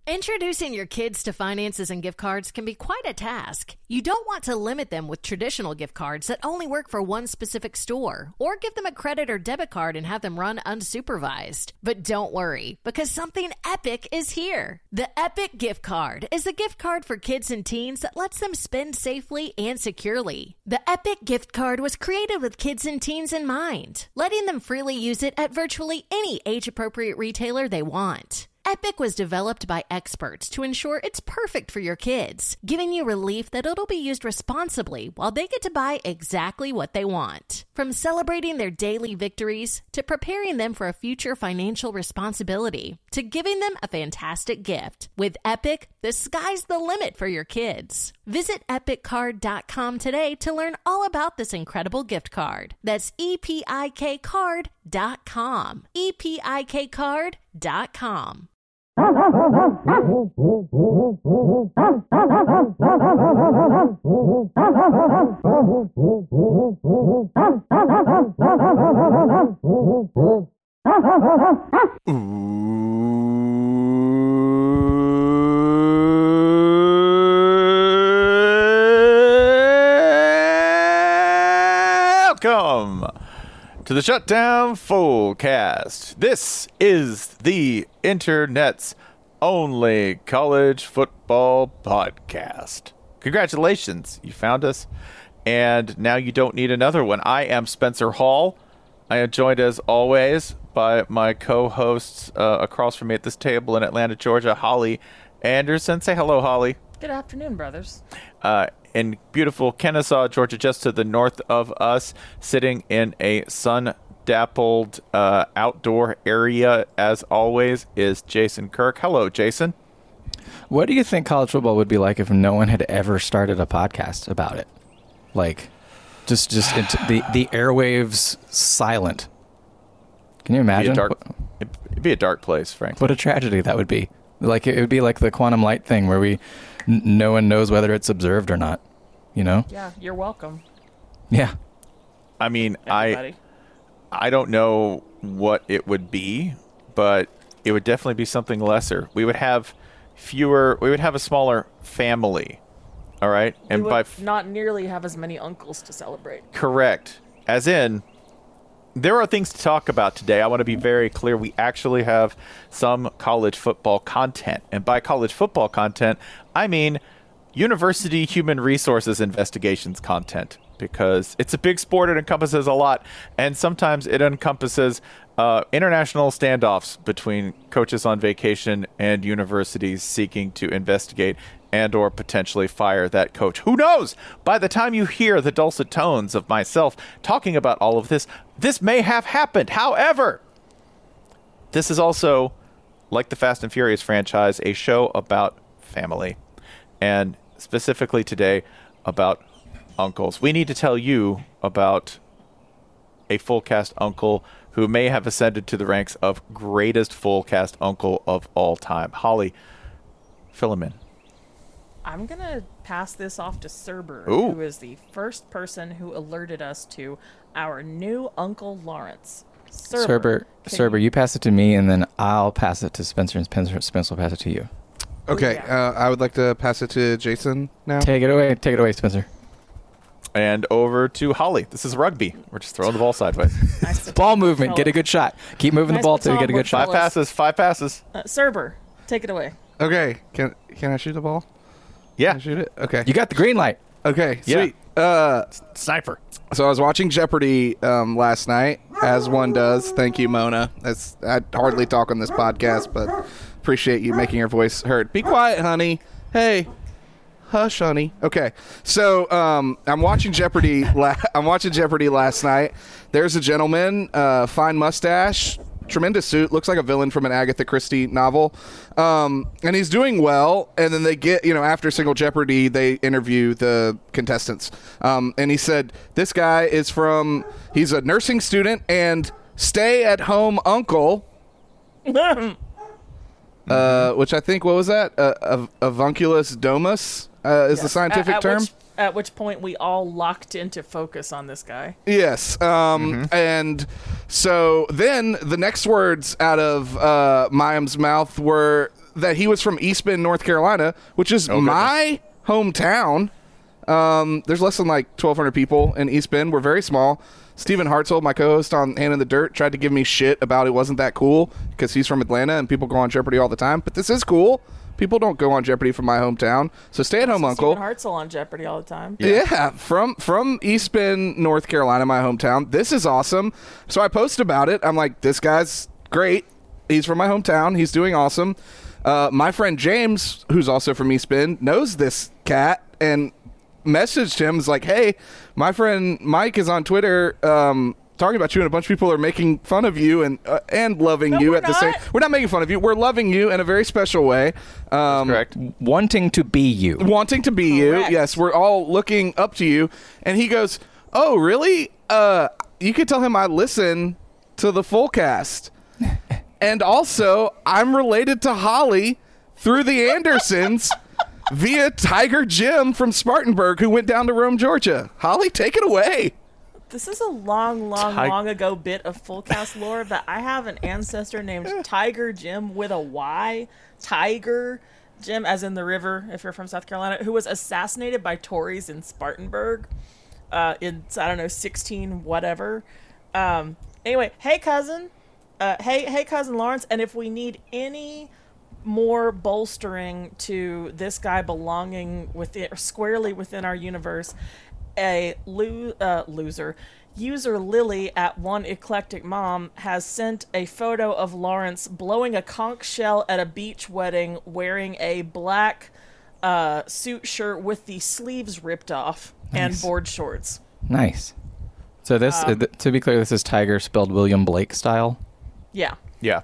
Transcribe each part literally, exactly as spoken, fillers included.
Introducing your kids to finances and gift cards can be quite a task. You don't want to limit them with traditional gift cards that only work for one specific store, or give them a credit or debit card and have them run unsupervised. But don't worry, because something epic is here. The Epic Gift Card is a gift card for kids and teens that lets them spend safely and securely. The Epic Gift Card was created with kids and teens in mind, letting them freely use it at virtually any age-appropriate retailer they want. Epic was developed by experts to ensure it's perfect for your kids, giving you relief that it'll be used responsibly while they get to buy exactly what they want. From celebrating their daily victories, to preparing them for a future financial responsibility, to giving them a fantastic gift. With Epic, the sky's the limit for your kids. Visit epic card dot com today to learn all about this incredible gift card. That's E P I K card dot com. E P I K card dot com. Welcome to the Shutdown Fullcast. This is the internet's only college football podcast. Congratulations, you found us, and now you don't need another one. I am Spencer Hall. I am joined, as always, by my co-hosts uh, across from me at this table in Atlanta, Georgia, Holly Anderson. Say hello, Holly. Good afternoon, brothers. Uh, in beautiful Kennesaw, Georgia, just to the north of us, sitting in a sun-dappled uh, outdoor area, as always, is Jason Kirk. Hello, Jason. What do you think college football would be like if no one had ever started a podcast about it? Like, just just into the, the airwaves silent. Can you imagine? It'd be, a dark, it'd be a dark place, frankly. What a tragedy that would be. Like, it would be like the quantum light thing where we, n- no one knows whether it's observed or not, you know? Yeah, you're welcome. Yeah. I mean, Everybody. I I don't know what it would be, but it would definitely be something lesser. We would have fewer, we would have a smaller family, all right? We And would by f- not nearly have as many uncles to celebrate. correct, as in, there are things to talk about today. I want to be very clear. We actually have some college football content. And by college football content, I mean university human resources investigations content, because it's a big sport. It encompasses a lot. And sometimes it encompasses uh, international standoffs between coaches on vacation and universities seeking to investigate and or potentially fire that coach. Who knows? By the time you hear the dulcet tones of myself talking about all of this, this may have happened. However, this is also, like the Fast and Furious franchise, a show about family. And specifically today, about uncles. We need to tell you about a full cast uncle who may have ascended to the ranks of greatest full cast uncle of all time. Holly, fill him in. I'm going to pass this off to Cerber, Ooh. who is the first person who alerted us to our new Uncle Lawrence. Cerber, can Cerber, you pass it to me, and then I'll pass it to Spencer, and Spencer, Spencer will pass it to you. Okay, yeah. uh, I would like to pass it to Jason now. Take it away. Take it away, Spencer. And over to Holly. This is rugby. We're just throwing the ball sideways. Nice Ball movement. Get a good shot. Keep moving Nice the ball till you get a baton good shot. Five passes. Five passes. Uh, Cerber, take it away. Okay, can can I shoot the ball? Can Yeah. I shoot it? Okay. You got the green light. Okay, Yeah. sweet. Uh, Sniper. so I was watching Jeopardy um, last night, as one does. Thank you, Mona. That's, I hardly talk on this podcast, but appreciate you making your voice heard. Be quiet, honey. Hey. Hush, honey. Okay, so um, I'm watching Jeopardy. La- I'm watching Jeopardy last night. There's a gentleman, uh, fine mustache, tremendous suit, looks like a villain from an Agatha Christie novel, um, and he's doing well. And then they get, you know, after Single Jeopardy, they interview the contestants, um, and he said this guy is from. He's a nursing student and stay-at-home uncle. Uh, which I think, what was that? Uh, av- avunculus domus uh, is the Yes. scientific at, at term. Which, at which point we all locked into focus on this guy. Yes. Um, And so then the next words out of uh, Mayim's mouth were that he was from East Bend, North Carolina, which is Oh, my hometown. Um, there's less than like twelve hundred people in East Bend. We're very small. Stephen Hartzell, my co-host on Hand in the Dirt, tried to give me shit about it wasn't that cool because he's from Atlanta and people go on Jeopardy all the time. But this is cool. People don't go on Jeopardy from my hometown. So stay at home, Uncle. Stephen Hartzell on Jeopardy all the time. Yeah. yeah, from from East Bend, North Carolina, my hometown. This is awesome. So I posted about it. I'm like, this guy's great. He's from my hometown. He's doing awesome. Uh, my friend James, who's also from East Bend, knows this cat and messaged him. Is like, hey, my friend Mike is on Twitter um, talking about you, and a bunch of people are making fun of you and uh, and loving No, you we're at the same. not. We're not making fun of you. We're loving you in a very special way. Um, Correct. Wanting to be you. wanting to be Correct. you. Yes, we're all looking up to you. And he goes, oh, really? Uh, you could tell him I listen to the full cast. And also, I'm related to Holly through the Andersons via Tiger Jim from Spartanburg, who went down to Rome, Georgia. Holly, take it away. This is a long, long, Ti- long ago bit of full cast lore, but I have an ancestor named Tiger Jim with a Y. Tiger Jim, as in the river, if you're from South Carolina, who was assassinated by Tories in Spartanburg uh, in, I don't know, sixteen whatever. Um, anyway, hey, cousin. Uh, hey, hey, cousin Lawrence. And if we need any more bolstering to this guy belonging within, squarely within our universe, a lo- uh, loser user Lily at One Eclectic Mom has sent a photo of Lawrence blowing a conch shell at a beach wedding wearing a black uh, suit shirt with the sleeves ripped off and Nice. board shorts. Nice. So this, uh, th- to be clear, this is Tiger spelled William Blake style. Yeah. Yeah.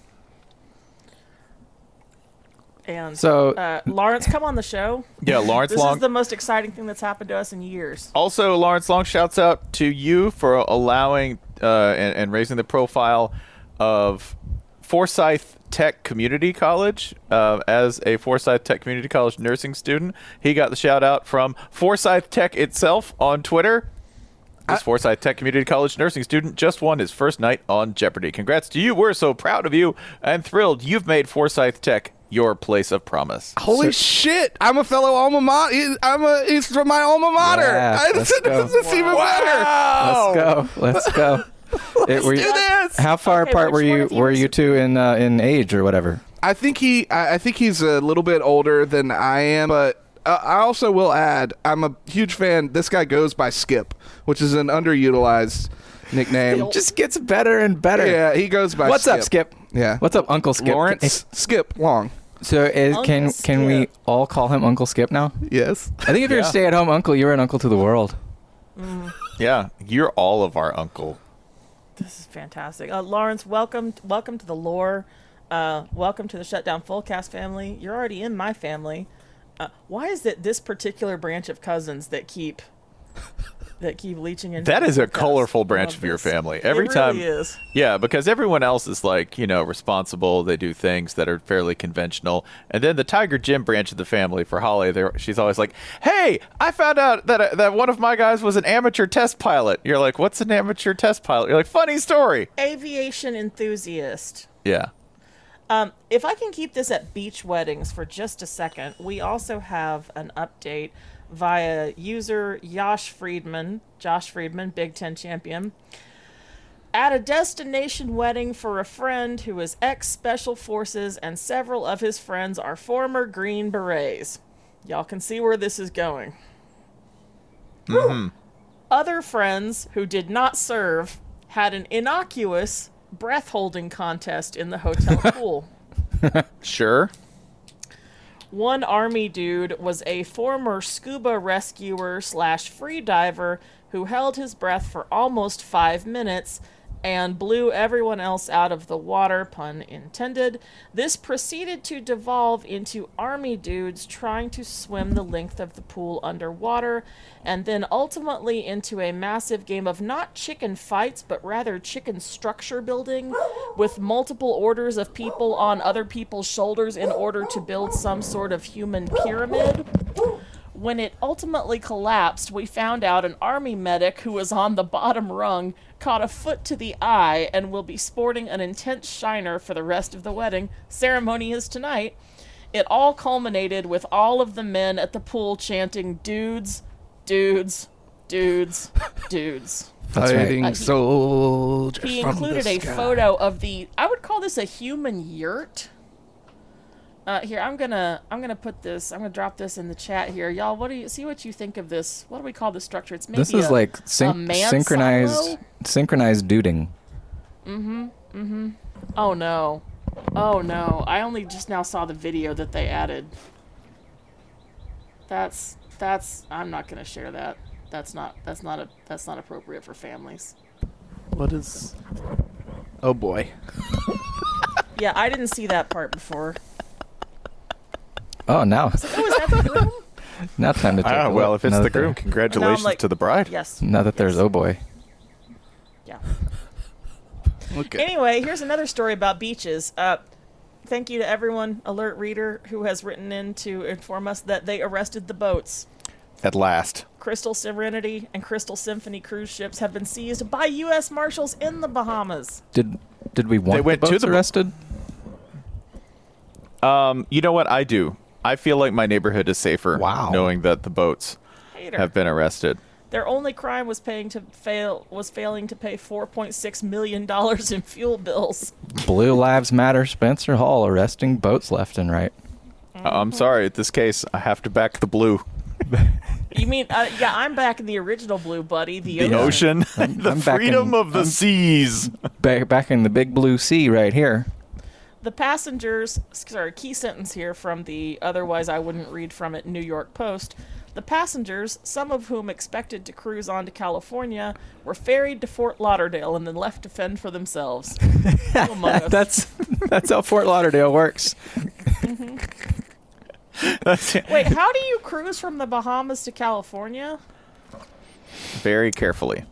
And So- uh, Lawrence, come on the show. Yeah, Lawrence This Long. is the most exciting thing that's happened to us in years. Also, Lawrence Long, shouts out to you for allowing uh, and, and raising the profile of Forsyth Tech Community College. Uh, as a Forsyth Tech Community College nursing student, he got the shout out from Forsyth Tech itself on Twitter. This Forsyth Tech Community College nursing student just won his first night on Jeopardy. Congrats to you. We're so proud of you and thrilled you've made Forsyth Tech your place of promise. Holy shit! I'm a fellow alma mater. I'm a. He's from my alma mater. Yeah, I, let's this go. is even better. Let's go. Let's go. It, were you- Do this. How far Okay, apart were which one you? of you Were was- you two in uh, in age or whatever? I think he. I I think he's a little bit older than I am, but uh, I also will add, I'm a huge fan. This guy goes by Skip, which is an underutilized nickname. Just gets better and better. Yeah, he goes by. What's Skip. up, Skip? Yeah. What's up, Uncle Skip? Lawrence Skip Long. So is, Uncle can can we Skip. all call him Uncle Skip now? Yes. I think if you're Yeah. a stay-at-home uncle, you're an uncle to the world. Yeah, you're all of our uncle. This is fantastic. Uh, Lawrence, welcome welcome to the lore. Uh, welcome to the Shutdown Fullcast family. You're already in my family. Uh, why is it this particular branch of cousins that keep that keep leeching into That the is a Fullcast? colorful I branch love of your this. family. It Every really time, is. yeah, because everyone else is like, you know, responsible. They do things that are fairly conventional. And then the Tiger Jim branch of the family for Holly, they're- she's always like, "Hey, I found out that uh, that one of my guys was an amateur test pilot." You're like, "What's an amateur test pilot?" You're like, "Funny story." Aviation enthusiast. Yeah. Um, if I can keep this at beach weddings for just a second, we also have an update via user Josh Friedman, Josh Friedman, Big Ten champion, at a destination wedding for a friend who is ex-Special Forces and several of his friends are former Green Berets. Y'all can see where this is going. Other friends who did not serve had an innocuous breath-holding contest in the hotel pool. Sure. One army dude was a former scuba rescuer slash free diver who held his breath for almost five minutes and blew everyone else out of the water, pun intended. This proceeded to devolve into army dudes trying to swim the length of the pool underwater, and then ultimately into a massive game of not chicken fights, but rather chicken structure building, with multiple orders of people on other people's shoulders in order to build some sort of human pyramid. When it ultimately collapsed, we found out an army medic who was on the bottom rung caught a foot to the eye and will be sporting an intense shiner for the rest of the wedding. Ceremony is tonight. It all culminated with all of the men at the pool chanting, dudes, dudes, dudes, dudes. That's right. Fighting Uh, he- soldiers He from included the a sky. photo of the, I would call this a human yurt. Uh, here, I'm gonna, I'm gonna put this, I'm gonna drop this in the chat here, y'all. What do you see? What you think of this? What do we call this structure? It's maybe This is a, like a syn- man synchronized silo? synchronized duding. Oh no, oh no! I only just now saw the video that they added. That's that's. I'm not gonna share that. That's not. That's not a. That's not appropriate for families. What is? Oh boy. Yeah, I didn't see that part before. Oh, now Oh, is that the groom? now time to take Ah, a well, look. if it's Now the that they're- groom, congratulations like- to the bride. Yes. Now that there's Yes. oh boy. Yeah. Okay. Anyway, here's another story about beaches. Uh, thank you to everyone, alert reader, who has written in to inform us that they arrested the boats. At last. Crystal Serenity and Crystal Symphony cruise ships have been seized by U S Marshals in the Bahamas. Did did we want went the to boats the bo- arrested? Um, you know what? I do. I feel like my neighborhood is safer Wow. knowing that the boats Hater. have been arrested. Their only crime was paying to fail was failing to pay four point six million dollars in fuel bills. Blue Lives Matter. Spencer Hall arresting boats left and right. Uh, I'm sorry. In this case, I have to back the blue. You mean, uh, yeah, I'm back in the original blue, buddy. The, The ocean. the I'm back freedom in- of the I'm- seas. Back back in the big blue sea right here. The passengers, sorry, key sentence here from the otherwise I wouldn't read from it New York Post. The passengers, some of whom expected to cruise on to California, were ferried to Fort Lauderdale and then left to fend for themselves. Who among us? That's that's how Fort Lauderdale works. Wait, how do you cruise from the Bahamas to California? Very carefully.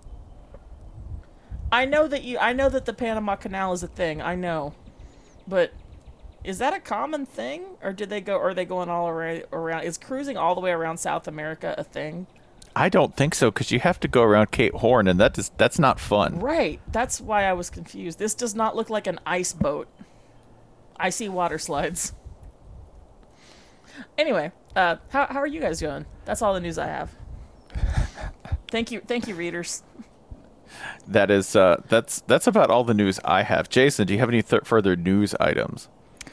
I know that you. I know that the Panama Canal is a thing. I know, but is that a common thing, or did they go? Or are they going all around? Around is cruising all the way around South America a thing? I don't think so, because you have to go around Cape Horn, and that is that's not fun. Right. That's why I was confused. This does not look like an ice boat. I see water slides. Anyway, uh, how how are you guys doing? That's all the news I have. Thank you, thank you, readers. That is uh, that's that's about all the news I have. Jason, do you have any th- further news items?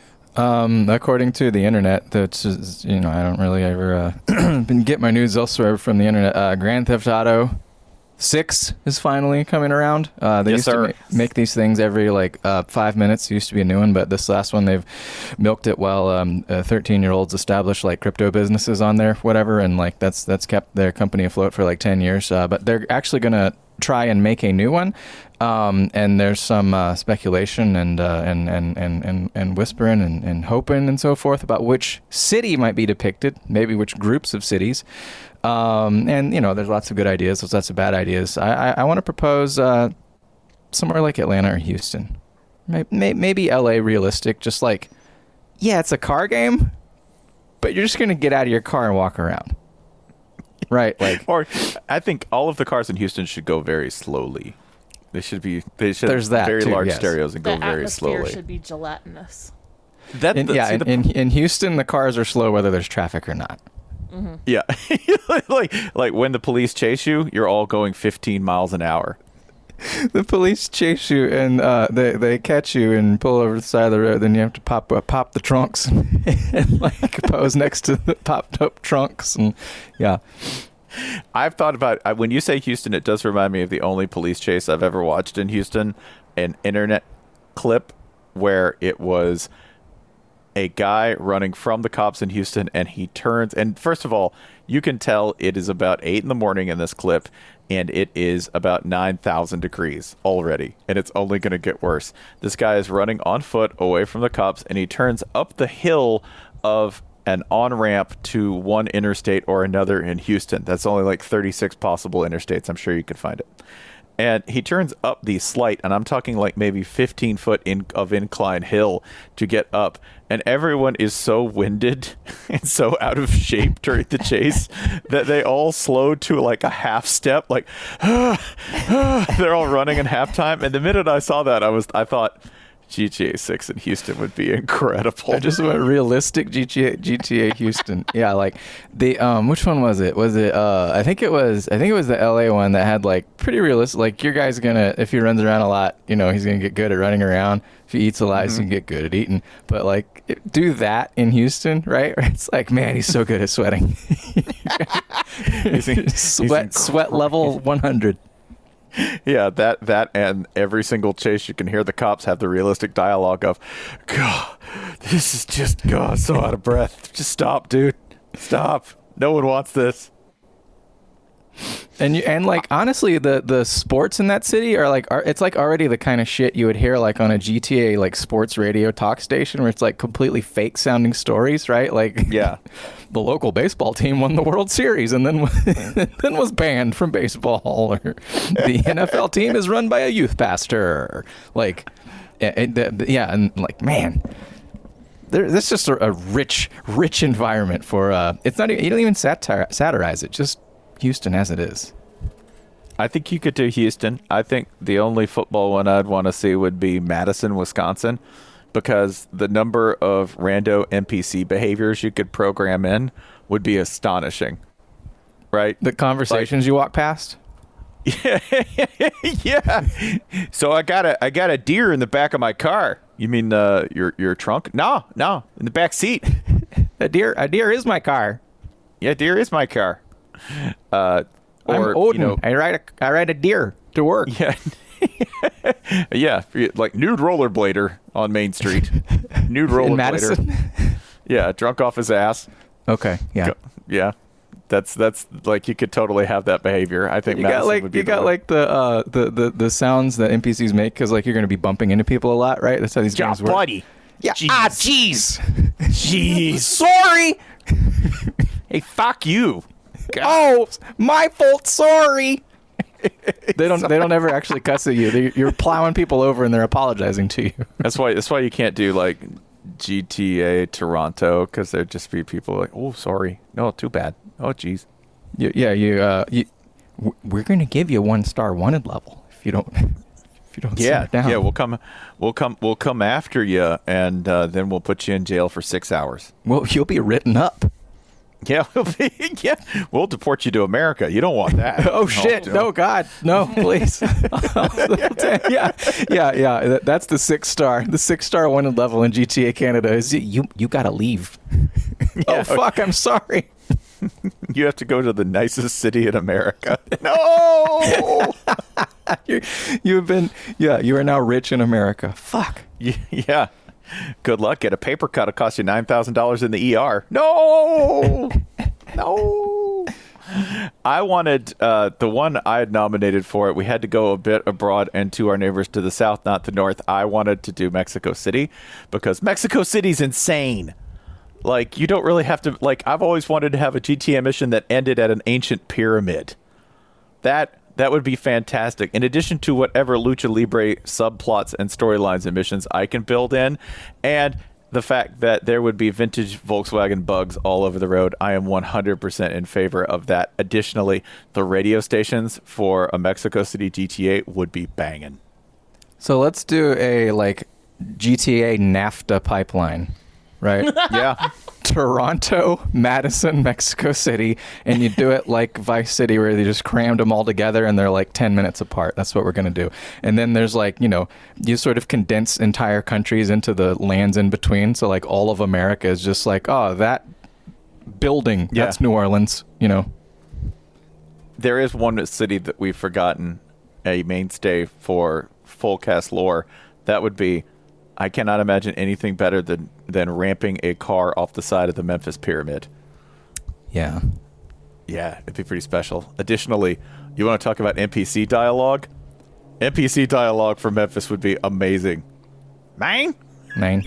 Um, according to the internet, that's just, you know, I don't really ever uh, get my news elsewhere from the internet. Uh, Grand Theft Auto Six is finally coming around. Uh, they Yes, used sir. to ma- make these things every like uh, five minutes. It used to be a new one, but this last one they've milked it while um, thirteen-year-olds established like crypto businesses on there, whatever, and like that's that's kept their company afloat for like ten years. Uh, but they're actually gonna try and make a new one. Um, and there's some uh, speculation and, uh, and, and and and and whispering and, and hoping and so forth about which city might be depicted, maybe which groups of cities. Um, and you know, there's lots of good ideas, there's lots of bad ideas. I I, I want to propose uh, somewhere like Atlanta or Houston, maybe, maybe L A. Realistic. Just like, yeah, it's a car game, but you're just gonna get out of your car and walk around. Right, like Or I think all of the cars in Houston should go very slowly. They should be. They should There's have that very too, large yes. stereos and The go very atmosphere slowly. should be gelatinous. That, in, the- yeah, see, in, the- in in Houston, the cars are slow whether there's traffic or not. yeah, like like when the police chase you, you're all going fifteen miles an hour. The police chase you and uh, they they catch you and pull over the side of the road. Then you have to pop uh, pop the trunks and like pose next to the popped up trunks and yeah. I've thought about I, when you say Houston, it does remind me of the only police chase I've ever watched in Houston, an internet clip where it was a guy running from the cops in Houston, and he turns. And first of all, you can tell it is about eight in the morning in this clip, and it is about nine thousand degrees already, and it's only going to get worse. This guy is running on foot away from the cops, and he turns up the hill of an on-ramp to one interstate or another in Houston. That's only like thirty-six possible interstates. I'm sure you could find it. And he turns up the slight, and I'm talking like maybe fifteen foot in, of incline hill to get up. And everyone is so winded and so out of shape during the chase that they all slow to like a half step, like they're all running in halftime. And the minute I saw that, I was I thought G T A six in Houston would be incredible. I just went realistic G T A G T A Houston. Yeah, like the um, which one was it? Was it? Uh, I think it was. I think it was the L A one that had like pretty realistic. Like your guy's gonna, if he runs around a lot, you know, he's gonna get good at running around. If he eats a lot, mm-hmm. he's gonna get good at eating. But like, it, do that in Houston, right? It's like, man, he's so good at sweating. he's, he's sweat sweat level one hundred. Yeah, that that and every single chase you can hear the cops have the realistic dialogue of, God, this is just, God, so out of breath. Just stop, dude. Stop. No one wants this. And you, and like honestly, the the sports in that city are like are, it's like already the kind of shit you would hear like on a G T A like sports radio talk station where it's like completely fake sounding stories, right? Like yeah, the local baseball team won the World Series and then then was banned from baseball, or the N F L team is run by a youth pastor, like it, it, yeah, and like man. There, this is just a, a rich, rich environment for. Uh, it's not. You don't even satir- satirize it. Just Houston as it is. I think you could do Houston. I think the only football one I'd want to see would be Madison, Wisconsin, because the number of rando N P C behaviors you could program in would be astonishing. Right? The conversations like, you walk past. Yeah, yeah. So I got a I got a deer in the back of my car. You mean uh, your your trunk? No, no, in the back seat. a deer, a deer is my car. Yeah, deer is my car. Uh, or, I'm Odin. You know, I ride a I ride a deer to work. Yeah, yeah, like nude rollerblader on Main Street. Nude rollerblader. In Madison. Yeah, drunk off his ass. Okay. Yeah. Go, yeah. That's that's like you could totally have that behavior. I think you Madison got like would be you got one. like the uh the, the the sounds that N P Cs make because like you're gonna be bumping into people a lot, right? That's how these yeah, games work. buddy. Yeah. Jeez. Ah, jeez. Jeez. Sorry. Hey, fuck you. God. Oh, my fault. Sorry. they don't. They don't ever actually cuss at you. They, you're plowing people over and they're apologizing to you. That's why. That's why you can't do like G T A Toronto because there'd just be people like, oh, sorry. No, too bad. Oh, geez. You, yeah, you. Uh, you. We're gonna give you one star wanted level if you don't. If you don't. Yeah, down. yeah. We'll come. We'll come. We'll come after you, and uh, then we'll put you in jail for six hours. Well, you'll be written up. Yeah, we'll be, yeah. We'll deport you to America. You don't want that. oh shit! No, no, God, no, please. yeah, yeah, yeah. That's the six star. The six star wanted level in G T A Canada is you. You gotta leave. Yeah. Oh fuck! I'm sorry. You have to go to the nicest city in America. No. you, you've been. Yeah, you are now rich in America. Fuck. Yeah. Good luck. Get a paper cut. It'll cost you nine thousand dollars in the E R. No. No. I wanted uh, the one I had nominated for it. We had to go a bit abroad and to our neighbors to the south, not the north. I wanted to do Mexico City because Mexico City's insane. Like, you don't really have to, like, I've always wanted to have a G T A mission that ended at an ancient pyramid. That that would be fantastic. In addition to whatever Lucha Libre subplots and storylines and missions I can build in, and the fact that there would be vintage Volkswagen bugs all over the road, I am one hundred percent in favor of that. Additionally, the radio stations for a Mexico City G T A would be banging. So let's do a, like, G T A NAFTA pipeline. Right? Yeah. Toronto, Madison, Mexico City, and you do it like Vice City where they just crammed them all together and they're like ten minutes apart. That's what we're going to do. And then there's like, you know, you sort of condense entire countries into the lands in between. So like all of America is just like, oh, that building, yeah. That's New Orleans, you know. There is one city that we've forgotten, a mainstay for full cast lore. That would be, I cannot imagine anything better than, than ramping a car off the side of the Memphis Pyramid. Yeah. Yeah, it'd be pretty special. Additionally, you want to talk about N P C dialogue? N P C dialogue for Memphis would be amazing. Man? Man.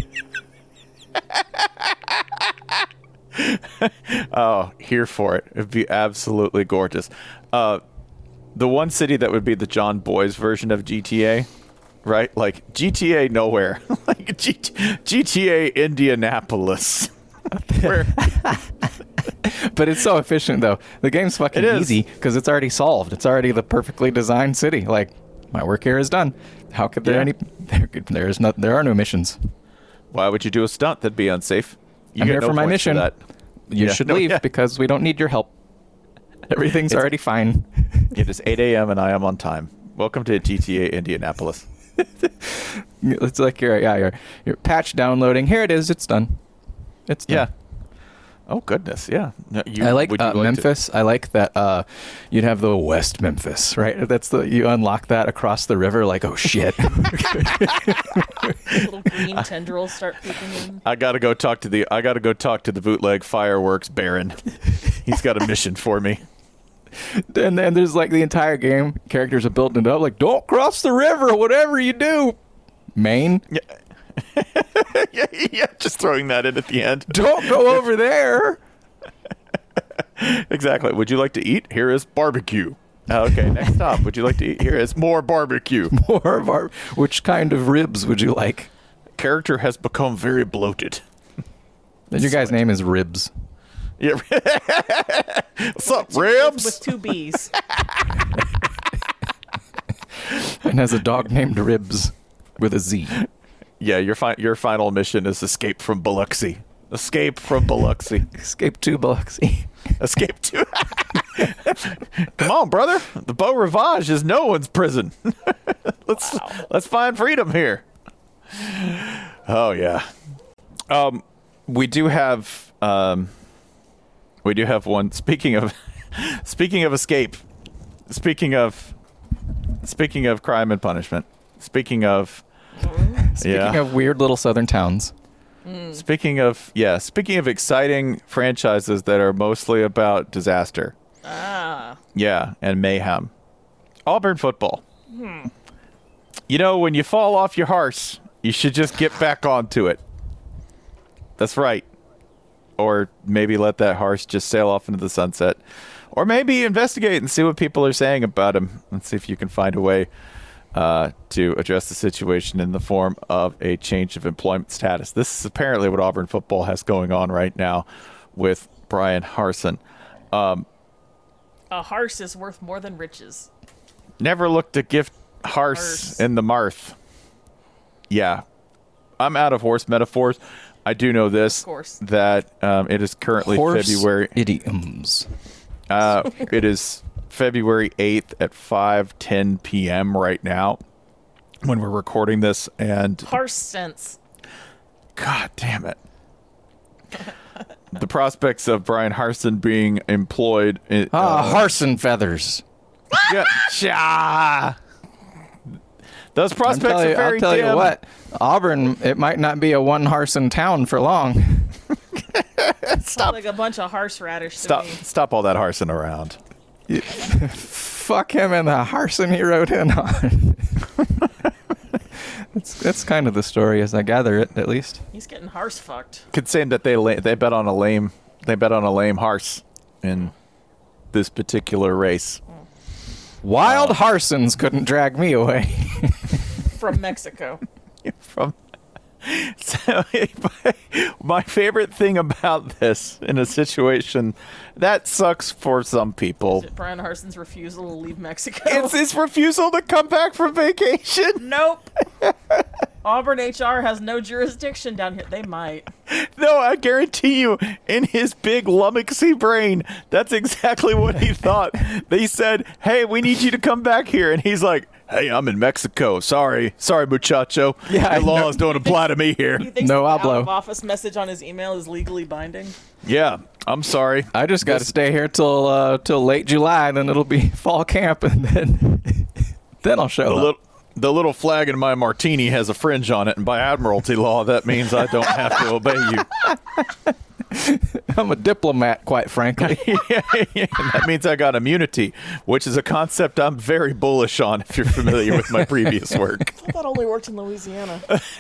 Oh, here for it. It'd be absolutely gorgeous. Uh, the one city that would be the John Boy's version of G T A, right? Like G T A nowhere, like G- GTA Indianapolis. Where But it's so efficient, though. The game's fucking It is. easy because it's already solved. It's already the perfectly designed city. Like, my work here is done. How could there Yeah. any? There, there is not. There are no missions. Why would you do a stunt? That'd be unsafe. You I'm get here no for my points mission. that. You Yeah, should no, leave yeah. because we don't need your help. Everything's It's- already fine. It is eight a.m. and I am on time. Welcome to G T A Indianapolis. It's like your yeah your your patch downloading. Here it is. It's done. It's done. Yeah. Oh goodness, yeah. No, you- I like, would you uh, to- Memphis. I like that uh, you'd have the West Memphis, right? That's the you unlock that across the river. Like, oh shit. Little green tendrils start peeking in. I gotta go talk to the. I gotta go talk to the bootleg fireworks baron. He's got a mission for me. And then there's like the entire game. Characters are building it up. Like, don't cross the river. Whatever you do, Maine. yeah, yeah. Just throwing that in at the end. Don't go over there. Exactly. Would you like to eat? Here is barbecue. Okay, next stop. Would you like to eat? Here is more barbecue. More of our. Which kind of ribs would you like? Character has become very bloated. And your guy's name is Ribs. Yeah. What's up, ribs? With two B's. And has a dog named Ribs with a Z. Yeah, your fi- your final mission is escape from Biloxi. Escape from Biloxi. Escape to Biloxi. Escape to. Come on, brother. The Beau Rivage is no one's prison. let's let's find freedom here. Oh yeah. Um, we do have um, we do have one. Speaking of speaking of escape. Speaking of speaking of crime and punishment. Speaking of Speaking yeah. of weird little southern towns. Speaking of, yeah, speaking of exciting franchises that are mostly about disaster. Ah. Yeah, and mayhem. Auburn football. You know, when you fall off your horse, you should just get back onto it. That's right. Or maybe let that horse just sail off into the sunset. Or maybe investigate and see what people are saying about him and see if you can find a way Uh, to address the situation in the form of a change of employment status. This is apparently what Auburn football has going on right now with Brian Harsin. Um, A horse is worth more than riches. never looked to gift horse Horse. in the mirth. Yeah. I'm out of horse metaphors. I do know this, Of course. that um, it is currently Horse February. idioms. Uh, it is February eighth at five ten p.m. right now when we're recording this, and Horse sense. God damn it. The prospects of Brian Harsin being employed in, Ah, uh, Harsin feathers. yeah, Cha. Those I'll prospects tell, are you, very I'll tell you dim. what, Auburn, it might not be a one Harsin town for long. Stop. Like a bunch of horseradish to Stop me. stop all that Harsin around. Fuck him and the Harsin he rode in on. that's, that's kind of the story as I gather it, at least. He's getting horse fucked. Could say that they la- they bet on a lame they bet on a lame horse in this particular race. Wild Harsons couldn't drag me away. From Mexico. From so my favorite thing about this in a situation that sucks for some people. Is it Brian Harsin's refusal to leave Mexico? It's his refusal to come back from vacation. Nope. Auburn H R has no jurisdiction down here. They might. No, I guarantee you, in his big lummoxy brain, that's exactly what he thought. They said, "Hey, we need you to come back here," and he's like, "Hey, I'm in Mexico. Sorry, sorry, muchacho. Yeah, I the know. laws don't apply to me here." He thinks No that the hablo. out of office message on his email is legally binding. Yeah, I'm sorry. I just got to This- stay here till uh, till late July, then it'll be fall camp, and then then I'll show The up. little, the little flag in my martini has a fringe on it, and by admiralty law, that means I don't have to obey you. I'm a diplomat, quite frankly. yeah, yeah, and that means I got immunity, which is a concept I'm very bullish on if you're familiar with my previous work. I thought that only worked in Louisiana.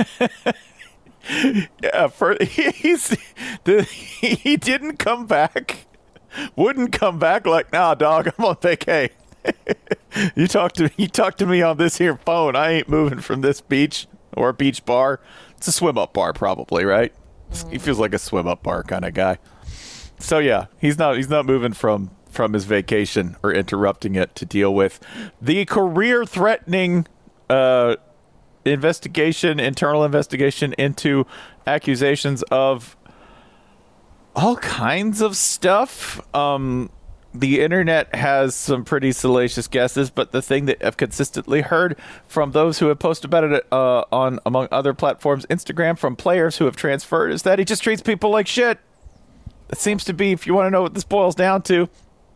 Yeah, for, he's the, he didn't come back, wouldn't come back like, nah, dog, I'm on vacay. You talk to you talk to me on this here phone. I ain't moving from this beach or beach bar. It's a swim up bar, probably, right? Mm. He feels like a swim up bar kind of guy. So yeah, he's not he's not moving from from his vacation or interrupting it to deal with the career threatening uh, investigation, internal investigation into accusations of all kinds of stuff. Um, the internet has some pretty salacious guesses, but the thing that I've consistently heard from those who have posted about it uh, on, among other platforms, Instagram, from players who have transferred, is that he just treats people like shit. It seems to be, if you want to know what this boils down to,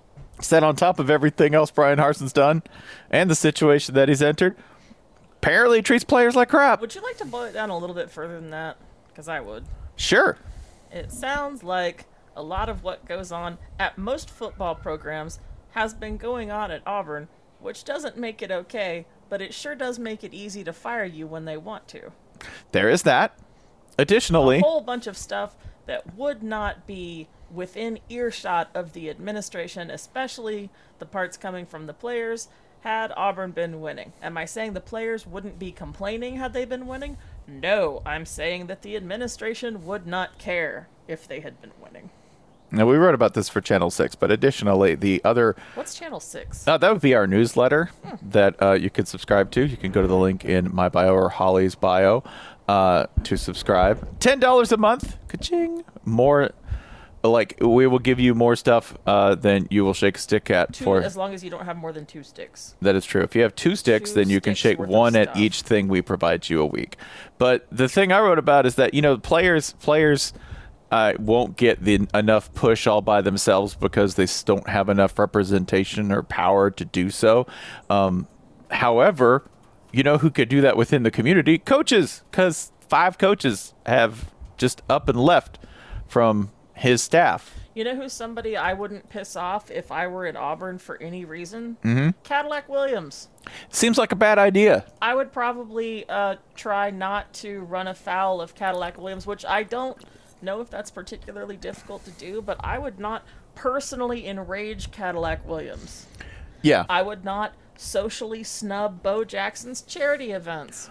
set on top of everything else Brian Harson's done and the situation that he's entered, apparently he treats players like crap. Would you like to boil it down a little bit further than that? Because I would. Sure. It sounds like a lot of what goes on at most football programs has been going on at Auburn, which doesn't make it okay, but it sure does make it easy to fire you when they want to. There is that. Additionally, a whole bunch of stuff that would not be within earshot of the administration, especially the parts coming from the players, had Auburn been winning. Am I saying the players wouldn't be complaining had they been winning? No, I'm saying that the administration would not care if they had been winning. Now, we wrote about this for Channel six, but additionally, the other... What's Channel six? Uh, that would be our newsletter hmm. that uh, you can subscribe to. You can go to the link in my bio or Holly's bio uh, to subscribe. ten dollars a month. Ka-ching. More... Like, we will give you more stuff uh, than you will shake a stick at. Two, for as long as you don't have more than two sticks. That is true. If you have two sticks, two then you can shake one at each thing we provide you a week. But the thing I wrote about is that, you know, players players uh, won't get the enough push all by themselves because they don't have enough representation or power to do so. Um, however, you know who could do that within the community? Coaches, because five coaches have just up and left from his staff. You know who's somebody I wouldn't piss off if I were at Auburn for any reason? Mm-hmm. Cadillac Williams. Seems like a bad idea. I would probably uh, try not to run afoul of Cadillac Williams, which I don't know if that's particularly difficult to do, but I would not personally enrage Cadillac Williams. Yeah. I would not socially snub Bo Jackson's charity events.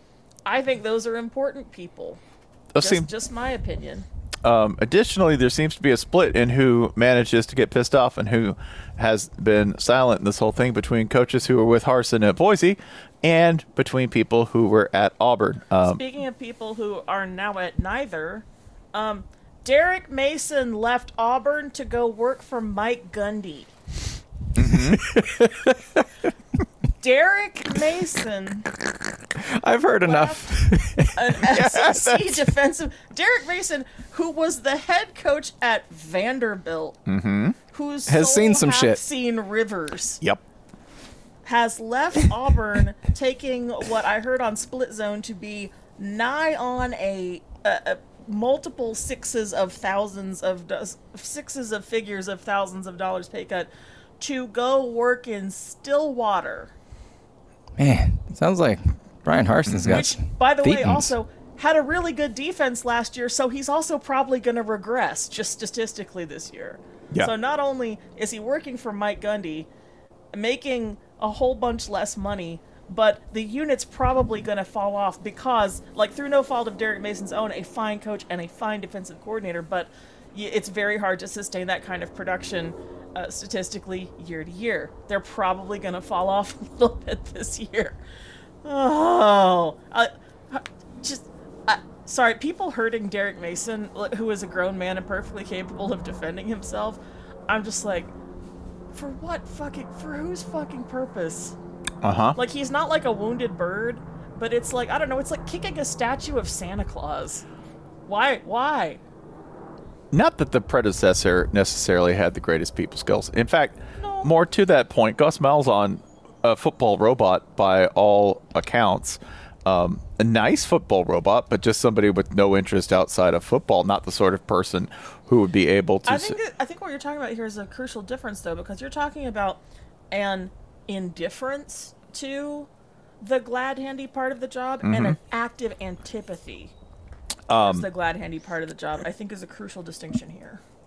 I think those are important people. Just, seem- just my opinion. Um, additionally, there seems to be a split in who manages to get pissed off and who has been silent in this whole thing between coaches who were with Harsin at Boise and between people who were at Auburn. Um, Speaking of people who are now at neither, um, Derek Mason left Auburn to go work for Mike Gundy. Mm-hmm. Derek Mason. I've heard enough. An S E C defensive. Derek Mason, who was the head coach at Vanderbilt, mm-hmm. who's has seen some shit. Seen Rivers. Yep. Has left Auburn, taking what I heard on Split Zone to be nigh on a, a, a multiple sixes of thousands of sixes of figures of thousands of dollars pay cut to go work in Stillwater. Man, sounds like Brian Harson's got. Which, by the way, Thetans. also had a really good defense last year, so he's also probably going to regress just statistically this year. Yeah. So not only is he working for Mike Gundy, making a whole bunch less money, but the unit's probably going to fall off because, like, through no fault of Derek Mason's own, a fine coach and a fine defensive coordinator, but it's very hard to sustain that kind of production uh, statistically year to year. They're probably going to fall off a little bit this year. Oh, uh, just uh, sorry. People hurting Derek Mason, who is a grown man and perfectly capable of defending himself. I'm just like, for what fucking, for whose fucking purpose? Uh huh. Like, he's not like a wounded bird, but it's like, I don't know. It's like kicking a statue of Santa Claus. Why? Why? Not that the predecessor necessarily had the greatest people skills. In fact, No. more to that point, Gus Malzahn, a football robot by all accounts, um, a nice football robot, but just somebody with no interest outside of football, not the sort of person who would be able to... I think that, I think what you're talking about here is a crucial difference, though, because you're talking about an indifference to the glad handy part of the job mm-hmm. and an active antipathy. Um, the glad handy part of the job, I think, is a crucial distinction here.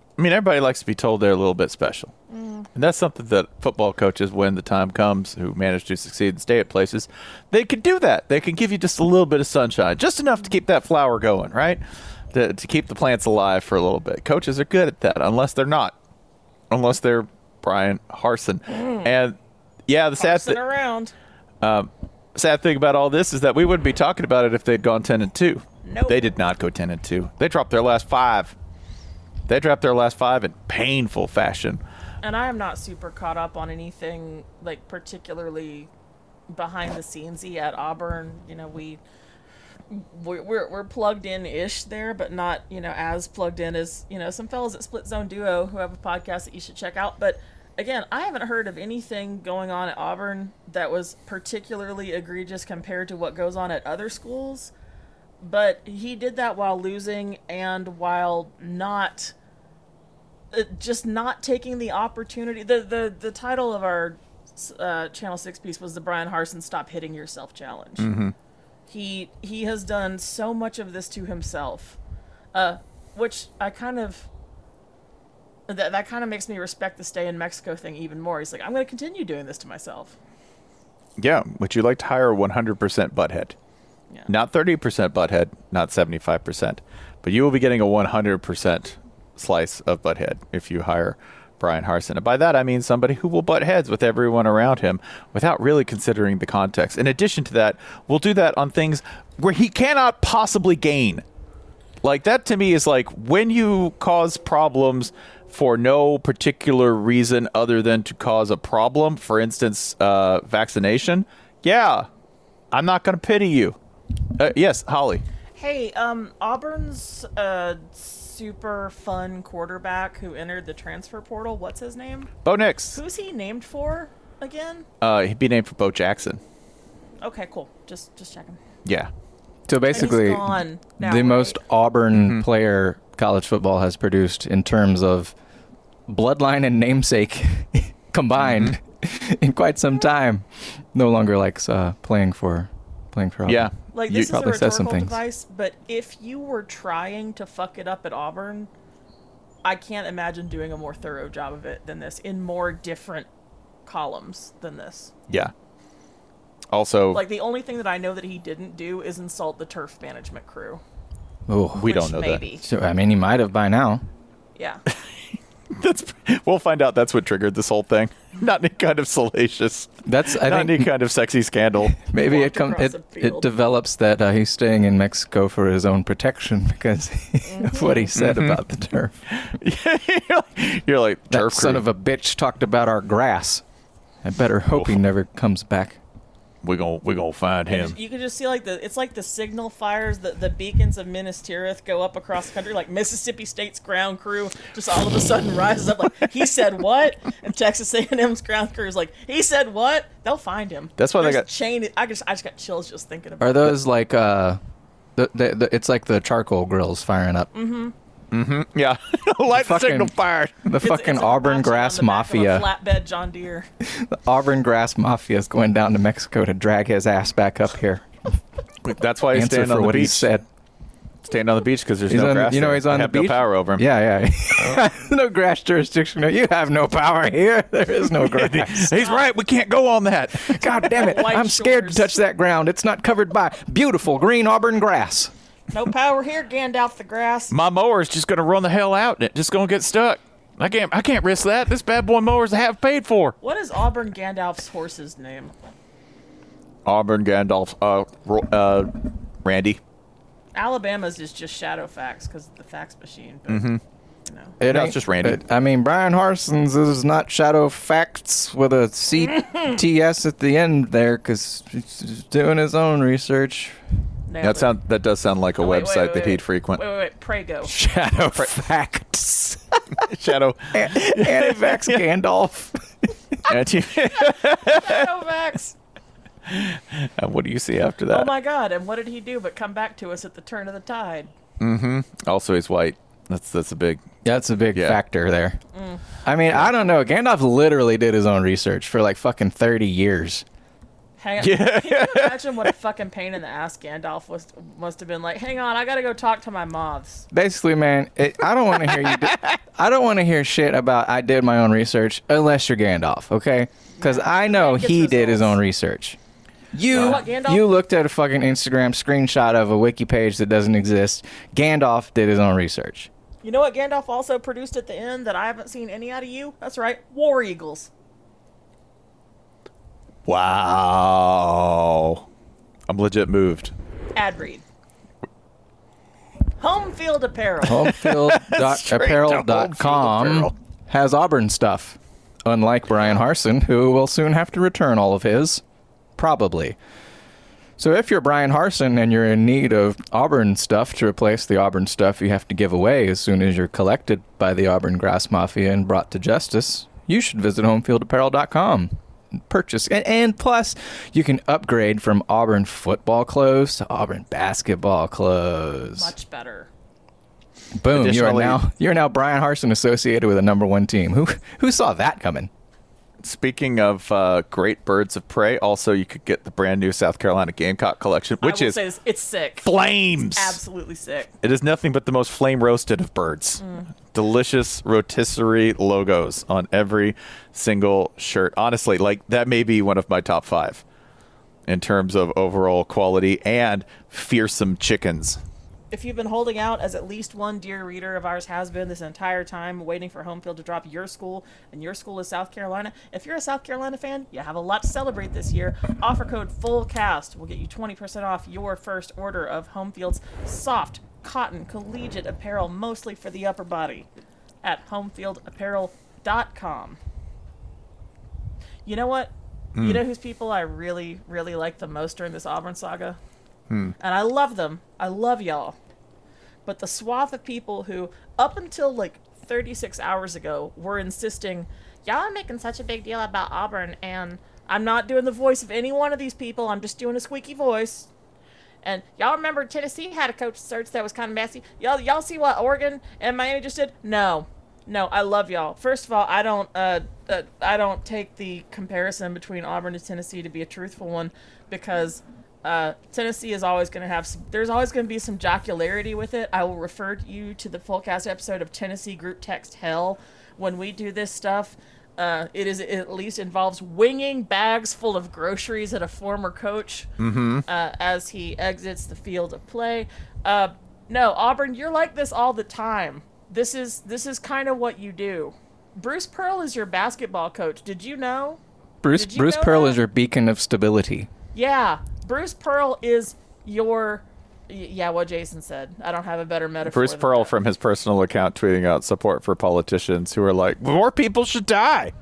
I mean, everybody likes to be told they're a little bit special. Mm. And that's something that football coaches, when the time comes, who manage to succeed and stay at places, they can do that. They can give you just a little bit of sunshine, just enough to keep that flower going, right? To, to keep the plants alive for a little bit. Coaches are good at that, unless they're not. Unless they're Brian Harsin. Mm. And, yeah, the sad thing around. Um, sad thing about all this is that we wouldn't be talking about it if they'd gone ten and two. Nope. They did not go ten and two. They dropped their last five. They dropped their last five in painful fashion. And I am not super caught up on anything like particularly behind the scenesy at Auburn. You know, we we're we're, we're plugged in ish there, but not, you know, as plugged in as, you know, some fellas at Split Zone Duo who have a podcast that you should check out. But again, I haven't heard of anything going on at Auburn that was particularly egregious compared to what goes on at other schools. But he did that while losing and while not, uh, just not taking the opportunity. The the, the title of our uh, Channel six piece was the Brian Harsin Stop Hitting Yourself Challenge. Mm-hmm. He he has done so much of this to himself, uh, which I kind of... That that kind of makes me respect the stay in Mexico thing even more. He's like, I'm going to continue doing this to myself. Yeah, would you like to hire one hundred percent butthead? Yeah. Not thirty percent butthead, not seventy-five percent. But you will be getting a one hundred percent slice of butthead if you hire Brian Harsin. And by that, I mean somebody who will butt heads with everyone around him without really considering the context. In addition to that, we'll do that on things where he cannot possibly gain. Like, that to me is like when you cause problems for no particular reason other than to cause a problem, for instance, uh, vaccination, yeah, I'm not going to pity you. Uh, yes, Holly. Hey, um, Auburn's uh, super fun quarterback who entered the transfer portal, what's his name? Bo Nix. Who's he named for again? Uh, he'd be named for Bo Jackson. Okay, cool. Just just checking. Yeah. So basically, And he's gone now, the right? most Auburn Mm-hmm. player college football has produced in terms of bloodline and namesake combined Mm-hmm. in quite some time. No longer likes uh, playing for playing for Auburn. Yeah. Like, You this is a probably said some rhetorical things. device, but if you were trying to fuck it up at Auburn, I can't imagine doing a more thorough job of it than this, in more different columns than this. Yeah. Also, Like, the only thing that I know that he didn't do is insult the turf management crew. Oh, we which don't know maybe. so, I mean, he might have by now. Yeah. that. That's we'll find out that's what triggered this whole thing. Not any kind of salacious, That's I not any think kind of sexy scandal. maybe Walked it comes across it, a it field. develops that uh, he's staying in Mexico for his own protection because of what he said Mm-hmm. about the turf. you're like, you're like That turf son crew. of a bitch talked about our grass. I better hope he Oof. never comes back. We're gonna we're gonna find him. You could just see, like, the it's like the signal fires, the, the beacons of Minas Tirith go up across the country, like Mississippi State's ground crew just all of a sudden rises up like, he said what? And Texas A and M's ground crew is like, he said what? They'll find him. That's why they There's got- chain. I just I just got chills just thinking about Are it. those like uh, the, the, the it's like the charcoal grills firing up? Mm-hmm. Yeah, light the Fucking- signal fire. The It's- fucking it's a Auburn ratchet Grass on the back of a Mafia. flatbed John Deere. The Auburn Grass Mafia is going down to Mexico to drag his ass back up here. That's why he's Answer staying for on the what he beach. said. Staying on the beach because there's He's no on, grass. you know there. he's on They the have beach. no power over him. Yeah, yeah. No grass jurisdiction. You have no power here. There is no grass. He's right. We can't go on that. God damn it! White I'm scared shores. to touch that ground. It's not covered by beautiful green Auburn grass. No power here, Gandalf the grass. My mower's just gonna run the hell out and it just gonna get stuck. I can't. I can't risk that. This bad boy mower's half paid for. What is Auburn Gandalf's horse's name? Auburn Gandalf. Uh, Ro- uh, Randy. Alabama's is just Shadowfax because of the fax machine. But, Mm-hmm. you know. It No, ain't- it's just Randy. it- I mean, Brian Harson's is not Shadow Facts with a C T S at the end there because he's doing his own research. Nailed That it. sound. That does sound like a Oh, wait, website wait, wait, that wait. he'd frequent. Wait, wait, wait. Pray go. Shadow Facts. Shadow. Antivax Gandalf. Anti- Shadowfax. and what do you see after that? Oh my God! And what did he do but come back to us at the turn of the tide? Mm-hmm. Also, he's white. That's that's a big. That's a big Yeah. factor there. I mean, I don't know. Gandalf literally did his own research for like fucking thirty years. Hang on. Yeah. Can you imagine what a fucking pain in the ass Gandalf was, must have been like? Hang on, I gotta go talk to my moths. Basically, man, it, I don't want to hear you. Do, I don't want to hear shit about I did my own research unless you're Gandalf, okay? Because Yeah, I the know man gets he did his results. own research. You, You know what, Gandalf? you looked at a fucking Instagram screenshot of a wiki page that doesn't exist. Gandalf did his own research. You know what Gandalf also produced at the end that I haven't seen any out of you? That's right, War Eagles. Wow. I'm legit moved. Ad read. Home Field Apparel. Homefield Straight to apparel dot Homefield com Apparel. has Auburn stuff. Unlike Brian Harsin, who will soon have to return all of his. Probably. So if you're Brian Harsin and you're in need of Auburn stuff to replace the Auburn stuff you have to give away as soon as you're collected by the Auburn Grass Mafia and brought to justice, you should visit homefield apparel dot com. Purchase. And, and plus, you can upgrade from Auburn football clothes to Auburn basketball clothes. Much better. Boom! You are Additionally- now you're now Brian Harsin associated with a number one team. Who who saw that coming? Speaking of uh, great birds of prey, also you could get the brand new South Carolina Gamecock collection, which I will is say this, it's sick. flames. Absolutely sick. It is nothing but the most flame roasted of birds. Delicious rotisserie logos on every single shirt. Honestly, like that may be one of my top five in terms of overall quality and fearsome chickens. If you've been holding out, as at least one dear reader of ours has been this entire time, waiting for home field to drop your school, and your school is South Carolina, if you're a South Carolina fan, you have a lot to celebrate this year. Offer code FULLCAST will get you twenty percent off your first order of home field's soft, cotton, collegiate apparel, mostly for the upper body, at homefield apparel dot com. You know what? You know whose people I really, really like the most during this Auburn saga? And I love them. I love y'all. But the swath of people who, up until like thirty-six hours ago, were insisting, y'all are making such a big deal about Auburn, and I'm not doing the voice of any one of these people, I'm just doing a squeaky voice. And y'all remember Tennessee had a coach search that was kind of messy? Y'all, y'all see what Oregon and Miami just did? No. No, I love y'all. First of all, I don't, uh, uh, I don't take the comparison between Auburn and Tennessee to be a truthful one, because uh, Tennessee is always going to have some, there's always going to be some jocularity with it. I will refer you to the full cast episode of Tennessee Group Text Hell. When we do this stuff, uh, it is it at least involves winging bags full of groceries at a former coach uh, as he exits the field of play. Uh, no, Auburn, you're like this all the time. This is this is kind of what you do. Bruce Pearl is your basketball coach. Did you know? Bruce Did you Bruce know Pearl that? is your beacon of stability. Yeah, Bruce Pearl is your. y- Yeah, what Jason said. I don't have a better metaphor. Bruce than Pearl that. from his personal account tweeting out support for politicians who are like, more people should die.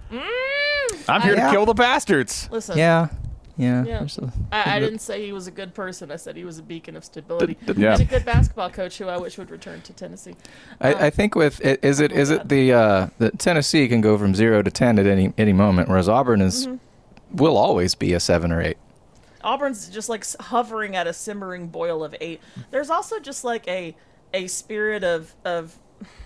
I'm here I- to kill the bastards. Listen. Yeah, yeah. Yeah. There's a- I, I didn't say he was a good person. I said he was a beacon of stability D- d- Yeah. and a good basketball coach who I wish would return to Tennessee. I, I think with i- is it is it the uh, the Tennessee can go from zero to ten at any any moment, whereas Auburn is will always be a seven or eight. Auburn's just like s- hovering at a simmering boil of eight. There's also just like a a spirit of of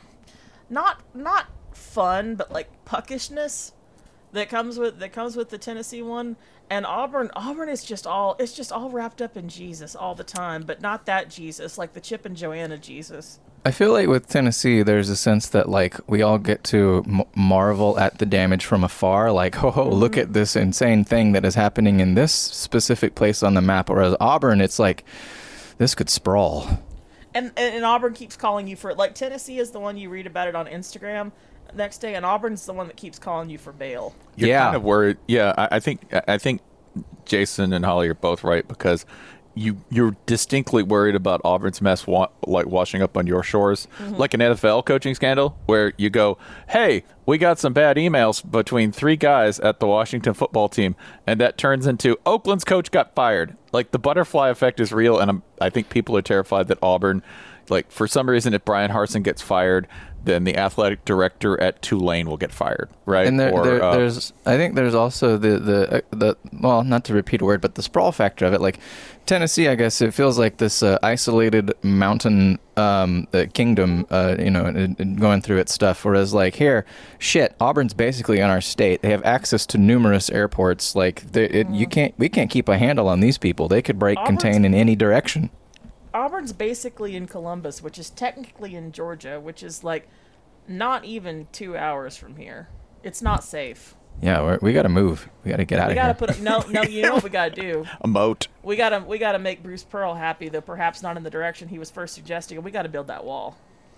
not not fun, but like puckishness that comes with that comes with the Tennessee one. And Auburn Auburn is just all it's just all wrapped up in Jesus all the time, but not that Jesus, like the Chip and Joanna Jesus. I feel like with Tennessee, there's a sense that like we all get to m- marvel at the damage from afar. Like, oh, look at this insane thing that is happening in this specific place on the map. Whereas Auburn, it's like this could sprawl. And, and and Auburn keeps calling you for it. Like Tennessee is the one you read about it on Instagram next day, and Auburn's the one that keeps calling you for bail. You're Yeah. kind of worried. Yeah, I, I think I think Jason and Holly are both right, because you you're distinctly worried about Auburn's mess wa- like washing up on your shores, like an N F L coaching scandal where you go, "Hey, we got some bad emails between three guys at the Washington football team," and that turns into Oakland's coach got fired. Like the butterfly effect is real, and I'm, I think people are terrified that Auburn like for some reason, if Brian Harsin gets fired, then the athletic director at Tulane will get fired, right? And there, or, there, uh, there's, I think there's also the, the, uh, the, well, not to repeat a word, but the sprawl factor of it. Like Tennessee, I guess it feels like this uh, isolated mountain um, uh, kingdom, uh, you know, and, and going through its stuff. Whereas like here, shit, Auburn's basically in our state. They have access to numerous airports. Like they, it, you can't, we can't keep a handle on these people. They could break Auburn's- contain in any direction. Auburn's basically in Columbus, which is technically in Georgia, which is like not even two hours from here. It's not safe. Yeah, we're, we got to move. We got to get out We of gotta here. put a, no, no. You know what we gotta do? a moat. We gotta we gotta make Bruce Pearl happy, though perhaps not in the direction he was first suggesting. We gotta build that wall.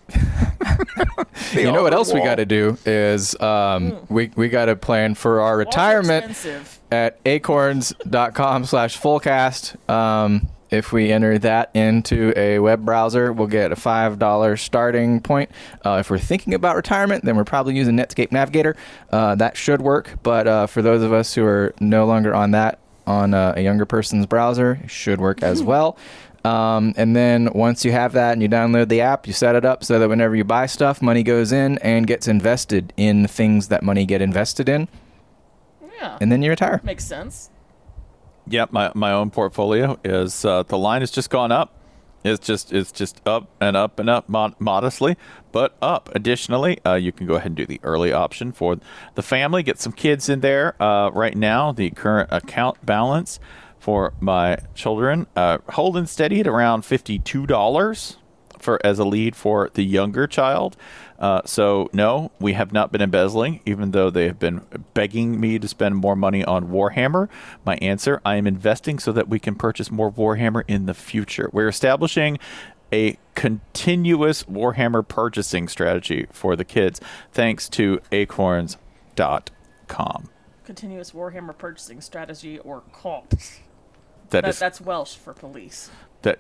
You know what else we wall. got to do is um, we we got to plan for our retirement expensive. at acorns.com slash fullcast. Um, if we enter that into a web browser, we'll get a five dollars starting point. Uh, if we're thinking about retirement, then we're probably using Netscape Navigator. Uh, that should work. But uh, for those of us who are no longer on that, on uh, a younger person's browser, it should work as well. Um, and then once you have that and you download the app, you set it up so that whenever you buy stuff, money goes in and gets invested in things that money get invested in, Yeah, and then you retire. makes sense. Yep, my my own portfolio is uh, the line has just gone up. It's just it's just up and up and up mod- modestly, but up. Additionally, uh, you can go ahead and do the early option for the family. Get some kids in there. Uh, right now, the current account balance for my children uh, holding steady at around fifty-two dollars for as a lead for the younger child. Uh, so no, we have not been embezzling, even though they have been begging me to spend more money on Warhammer. My answer, I am investing so that we can purchase more Warhammer in the future. We're establishing a continuous Warhammer purchasing strategy for the kids, thanks to acorns dot com. Continuous Warhammer purchasing strategy, or C O P. That That, is that's Welsh for police. that,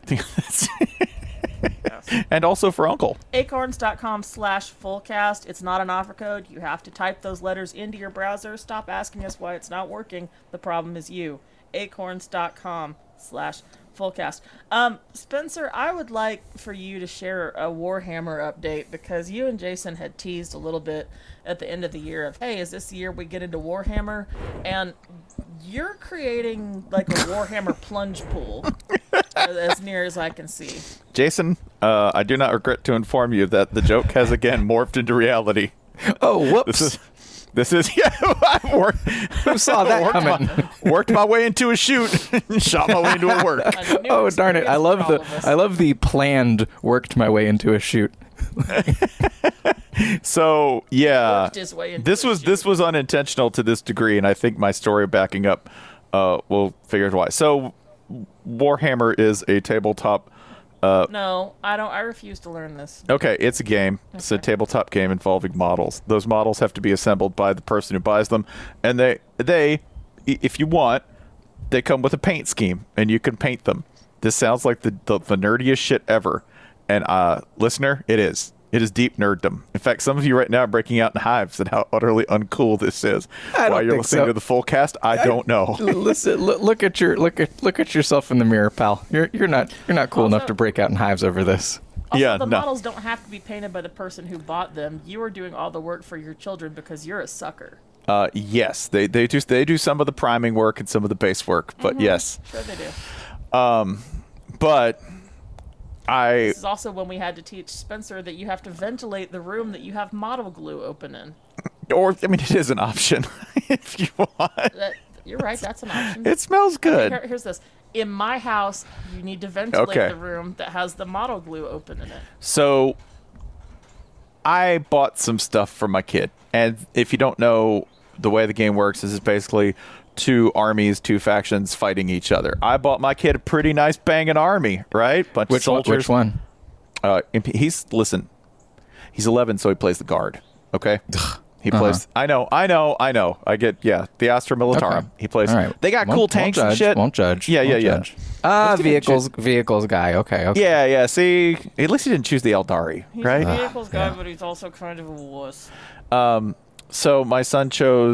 and also for Uncle. acorns.com slash fullcast. It's not an offer code. You have to type those letters into your browser. Stop asking us why it's not working. The problem is you. acorns.com slash fullcast. Um, Spencer, I would like for you to share a Warhammer update, because you and Jason had teased a little bit at the end of the year of, hey, is this the year we get into Warhammer? And you're creating like a Warhammer plunge pool, as near as I can see. Jason, uh, I do not regret to inform you that the joke has again morphed into reality. Oh, whoops. This is, this is, yeah, I worked, Who saw that worked, coming? my, worked my way into a shoot, shot my way into a work. A new Oh, darn it. I experience love for all the of us. I love the planned worked my way into a shoot. So yeah, Worked his way into this a was shoot. this was unintentional to this degree, and I think my story backing up uh, will figure out why. So Warhammer is a tabletop. No, I don't. I refuse to learn this. Okay, it's a game. It's a tabletop game involving models. Those models have to be assembled by the person who buys them, and they they, i- if you want, they come with a paint scheme, and you can paint them. This sounds like the the, the nerdiest shit ever, and uh, listener, it is. It is deep nerddom. In fact, some of you right now are breaking out in hives at how utterly uncool this is. I don't While you're think listening so. to the full cast, I, don't know. Listen, look, look at your look at look at yourself in the mirror, pal. You're you're not you're not cool Also- enough to break out in hives over this. Also, Yeah, the no. models don't have to be painted by the person who bought them. You are doing all the work for your children because you're a sucker. Uh, yes, they they do they do some of the priming work and some of the base work, but yes, Sure they do. but I This is also when we had to teach Spencer that you have to ventilate the room that you have model glue open in. or I mean it is an option if you want. That, you're right, that's an option. It smells good. Here- here's this. In my house, you need to ventilate Okay. the room that has the model glue open in it. So I bought some stuff for my kid. And if you don't know the way the game works, this is basically two armies, two factions fighting each other. I bought my kid a pretty nice banging army, right? Bunch Which of one, soldiers. which one? Uh, he's listen. He's eleven, so he plays the guard. Okay. He Uh-huh. plays. I know. I know. I know. I get. Yeah, the Astra Militarum. Okay. He plays. All right. They got Won't- cool won't tanks judge, and shit. Won't judge. Yeah, yeah, won't yeah. judge. Ah, Let's get vehicles vehicles guy. Okay, okay. Yeah, yeah. See, at least he didn't choose the Eldari, He's right? a vehicles guy, yeah. but he's also kind of a wuss. So my son chose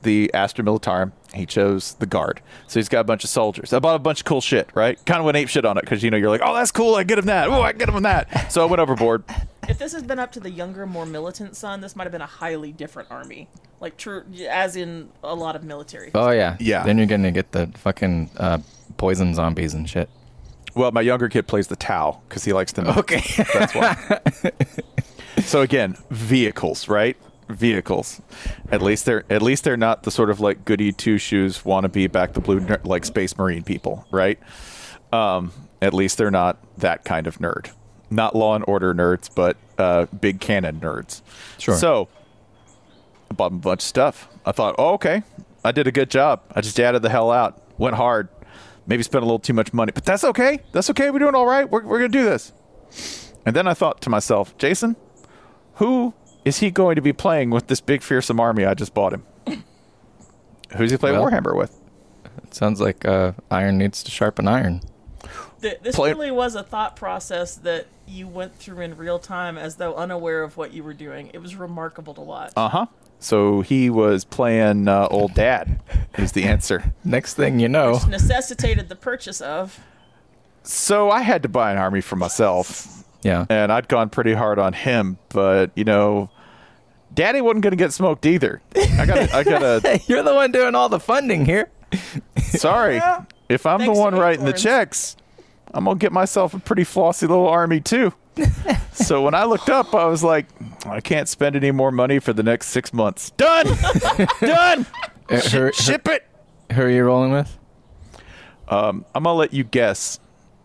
the Astra Militarum. He chose the Guard. So he's got a bunch of soldiers. I bought a bunch of cool shit, right? Kind of went ape shit on it because, you know, you're like, oh, that's cool. I get him that. Oh, I get him that. So I went overboard. If this had been up to the younger, more militant son, this might have been a highly different army. Like, true, as in a lot of military. Oh, yeah. Yeah. Then you're going to get the fucking uh, poison zombies and shit. Well, my younger kid plays the Tau because he likes the nuts. Okay. That's why. So again, vehicles, right? Vehicles. At least they're at least they're not the sort of like goody two shoes wannabe back the blue ner- like Space Marine people, right? Um, at least they're not that kind of nerd. Not Law and Order nerds, but uh, big cannon nerds. Sure. So I bought a bunch of stuff. I thought, oh, okay, I did a good job. I just added the hell out. Went hard. Maybe spent a little too much money, but that's okay. That's okay. We're doing all right. We're we're gonna do this. And then I thought to myself, Jason, who is he going to be playing with this big fearsome army I just bought him? Who's he playing Well, Warhammer with? It sounds like uh, iron needs to sharpen iron. Th- this Play- really was a thought process that you went through in real time as though unaware of what you were doing. It was remarkable to watch. Uh huh. So he was playing uh, old dad. Is the answer. Next thing you know, Which necessitated the purchase of... So I had to buy an army for myself, yeah. and I'd gone pretty hard on him. But you know, Daddy wasn't going to get smoked either. I got. I got to. You're the one doing all the funding here. Sorry, Yeah. if I'm Thanks the to one writing the Acorns. checks, I'm gonna get myself a pretty flossy little army too. So when I looked up, I was like, I can't spend any more money for the next six months. Done. Done. Uh, Sh- who, ship it. who are you rolling with? Um, I'm gonna let you guess.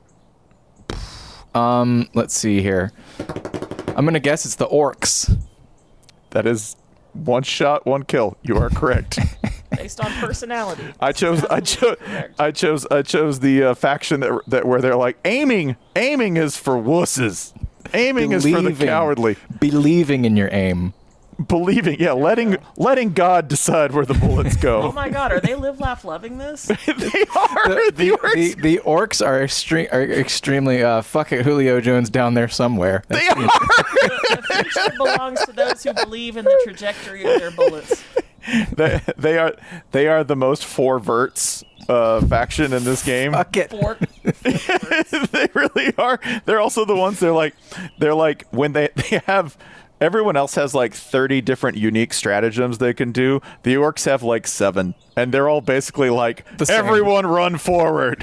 Um, let's see here. I'm gonna guess it's the orcs. That is one shot, one kill. You are correct. Based on personality. I chose. I chose. Correct. I chose. I chose the uh, faction that that where they're like aiming. Aiming is for wusses. Aiming is for the Believing. cowardly. Believing in your aim. Believing, yeah, letting letting God decide where the bullets Oh go. my god, are they live, laugh, loving this? They are the, The, orcs. the, the orcs are, extre- are extremely uh, fuck it, Julio Jones down there somewhere. They That's- are. The future belongs to those who believe in the trajectory of their bullets. they, they are. They are the most forverts uh, faction in this game. Fuck it. Fork. They really are. They're also the ones. They're like. They're like when they they have. Everyone else has like thirty different unique stratagems they can do. The orcs have like seven, and they're all basically like, The same. everyone run forward.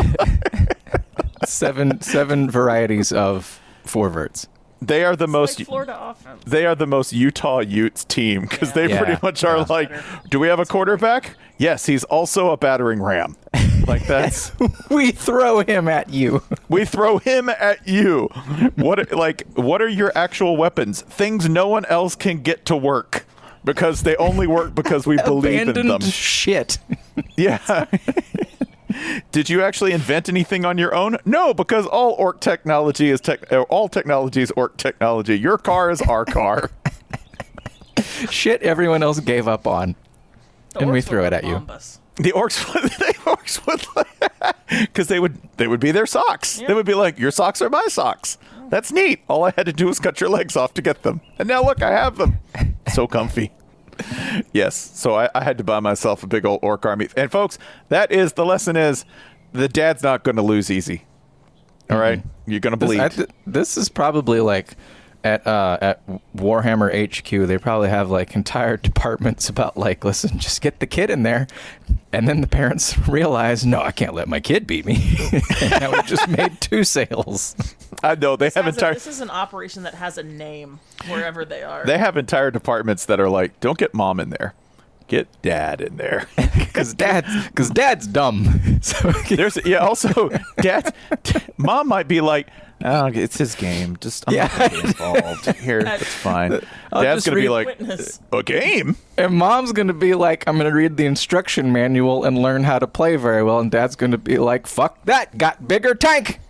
seven seven varieties of forverts. They are the most. Like Florida offense. They are the most Utah Utes team because they Yeah. pretty much are Yeah. like, do we have a quarterback? Yes, he's also a battering ram. Like that's We throw him at you. we throw him at you. What like what are your actual weapons? Things no one else can get to work because they only work because we believe in Abandoned them. shit. Yeah. Did you actually invent anything on your own? No, because all orc technology is tech. uh, All technology is orc technology. Your car is our car. Shit everyone else gave up on. The And we orcs throw would it at you. bomb us. The orcs would. The orcs would. Because they would. They would be their socks. Yeah. They would be like, your socks are my socks. That's neat. All I had to do was cut your legs off to get them, and now look, I have them. So comfy. Yes. So I, I had to buy myself a big old orc army. And folks, that is the lesson: is the dad's not going to lose easy. All right, you're going to This, bleed. I th- this is probably like at uh, at Warhammer H Q. They probably have like entire departments about like, listen, just get the kid in there, and then the parents realize, no, I can't let my kid beat me. And now we just made two sales. I know they This, have has a- entire. this is an operation that has a name wherever they are. They have entire departments that are like, don't get mom in there, get dad in there. Because dad's because dad's dumb. So There's yeah. Also, dad, mom might be like, oh, it's his game. Just I'm Yeah. not gonna be involved here. It's fine. I'll Dad's just gonna be read- like, Witness. a game. and mom's gonna be like, I'm gonna read the instruction manual and learn how to play very well, and dad's gonna be like, fuck that, got bigger tank.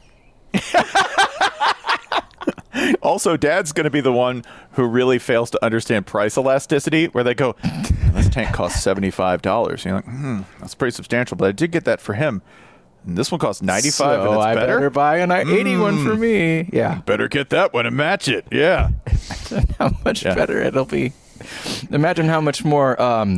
Also, dad's going to be the one who really fails to understand price elasticity, where they go, this tank costs seventy-five dollars. You're like, hmm, that's pretty substantial, but I did get that for him. And this one costs ninety-five So and it's I better? better buy an eighty-one for me. Yeah. Better get that one and match it. Yeah. How much Yeah. better it'll be. Imagine how much more um,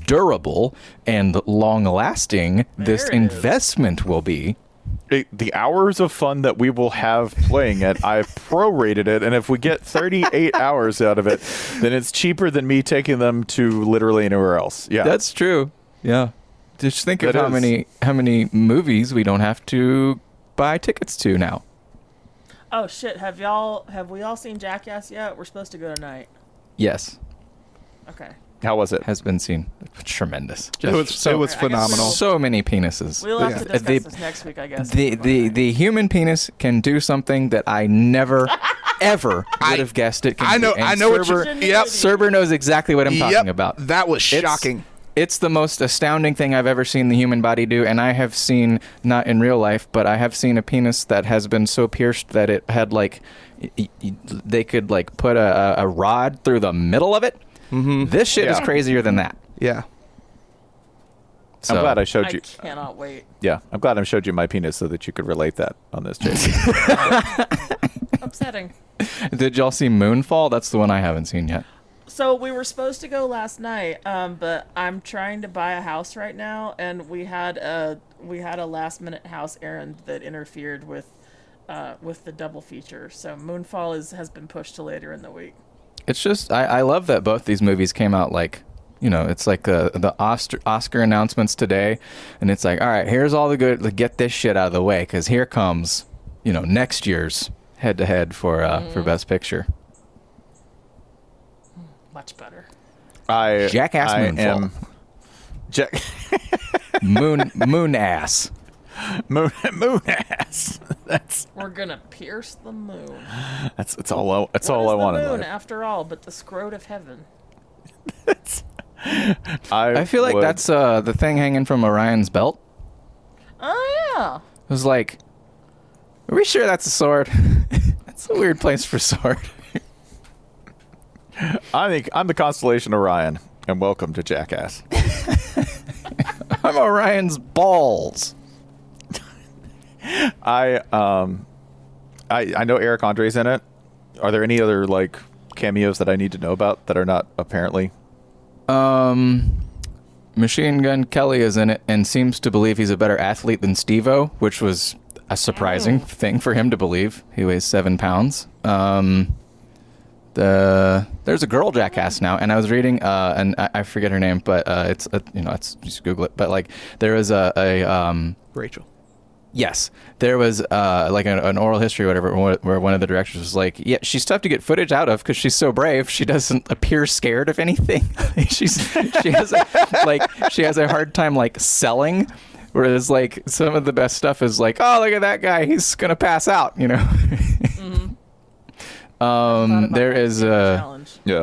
durable and long-lasting this There it is. investment will be. It- the hours of fun that we will have playing it, I've prorated it, and if we get thirty-eight hours out of it, then it's cheaper than me taking them to literally anywhere else. Yeah, That's true. Yeah. Just think of That how is. many how many movies we don't have to buy tickets to now. Oh shit! Have y'all have we all seen Jackass yet? We're supposed to go tonight. Yes, Okay. how was it? has been seen. Tremendous. It was so, it was I guess we'll- phenomenal. so many penises. We'll have Yeah. to discuss The- this next week, I guess. The the the human penis can do something that I never ever I- would have guessed it. Can I know do. And I know what Cerber, you're. Ingenuity. Yep. Cerber knows exactly what I'm talking Yep. about. That was It's- shocking. It's the most astounding thing I've ever seen the human body do, and I have seen, not in real life, but I have seen a penis that has been so pierced that it had like, y- y- they could like put a, a rod through the middle of it. Mm-hmm. This shit is Yeah. crazier than that. Yeah. So, I'm glad I showed I you. cannot wait. Yeah, I'm glad I showed you my penis so that you could relate that on this, Jason. Upsetting. Did y'all see Moonfall? That's the one I haven't seen yet. So we were supposed to go last night, um, but I'm trying to buy a house right now, and we had a we had a last minute house errand that interfered with uh, with the double feature. So Moonfall is has been pushed to later in the week. It's just I, I love that both these movies came out like, you know, it's like uh, the Oscar, Oscar announcements today, and it's like, all right, here's all the good, like, get this shit out of the way, because here comes, you know, next year's head to head for uh, for Best Picture. Much better. I Jackass I Moonfall. am Jack Moon moon ass. moon moon ass. That's We're gonna pierce the moon. that's that's all I, that's What all is I the want in moon life. after all, but the scrot of heaven. I I feel like would- that's uh, the thing hanging from Orion's belt. Oh yeah. It was like, are we sure that's a sword? That's a weird place for sword. I think I'm the constellation Orion, and welcome to Jackass. I'm Orion's balls. I um, I I know Eric Andre's in it. Are there any other like cameos that I need to know about that are not apparently? Um, Machine Gun Kelly is in it and seems to believe he's a better athlete than Steve-O, which was a surprising thing for him to believe. He weighs seven pounds. Um, the there's a girl Jackass now, and I was reading, uh, and I, I forget her name, but uh, it's uh, you know, it's just Google it. But like, there was a, a um. Rachel. Yes, there was uh, like an, an oral history or whatever, where where one of the directors was like, "Yeah, she's tough to get footage out of because she's so brave. She doesn't appear scared of anything. she's she has a, like she has a hard time like selling, whereas like some of the best stuff is like, oh, look at that guy, he's gonna pass out, you know." Thought um, about there that is being a a. challenge. Yeah.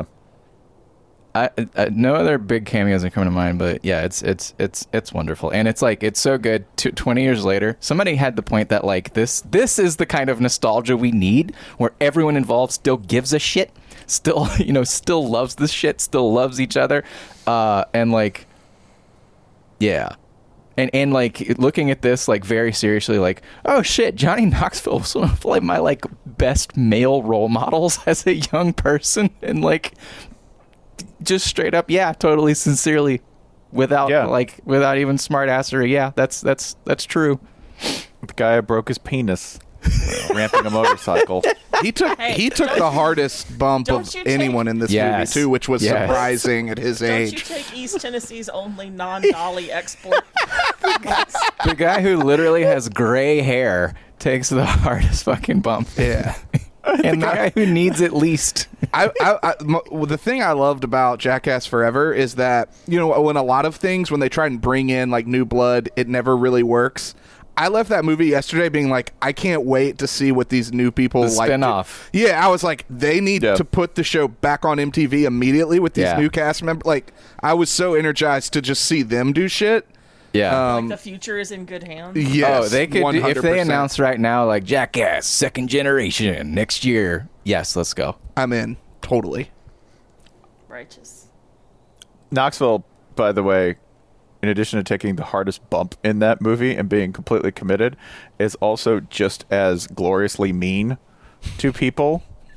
I, I, no other big cameos that come to mind, but yeah, it's it's it's it's wonderful, and it's like it's so good. T- Twenty years later, somebody had the point that like this this is the kind of nostalgia we need, where everyone involved still gives a shit, still you know still loves this shit, still loves each other, uh, and like yeah. And and like looking at this like very seriously, like, oh shit, Johnny Knoxville was one of like my like best male role models as a young person, and like just straight up, yeah, totally sincerely, without Yeah. like without even smart assery. Yeah, that's that's that's true. The guy broke his penis uh, ramping a motorcycle. He took Hey, he took don't the you- hardest bump don't of you take- anyone in this Yes. movie too, which was Yes. surprising at his Don't age. you take East Tennessee's only non-dolly export? The guy who literally has gray hair takes the hardest fucking bump, Yeah. and the guy who needs it least. I, I, I m- well, the thing I loved about Jackass Forever is that, you know, when a lot of things, when they try and bring in like new blood, it never really works. I left that movie yesterday being like, I can't wait to see what these new people The like. spin-off. Yeah, I was like, they need Yeah. to put the show back on M T V immediately with these Yeah. new cast members. Like, I was so energized to just see them do shit. Yeah. Um, Like the future is in good hands. Yes, oh, they could one do, hundred if they percent. announce right now like Jackass second generation next year. Yes, let's go. I'm in totally. Righteous. Knoxville, by the way, in addition to taking the hardest bump in that movie and being completely committed, is also just as gloriously mean to people,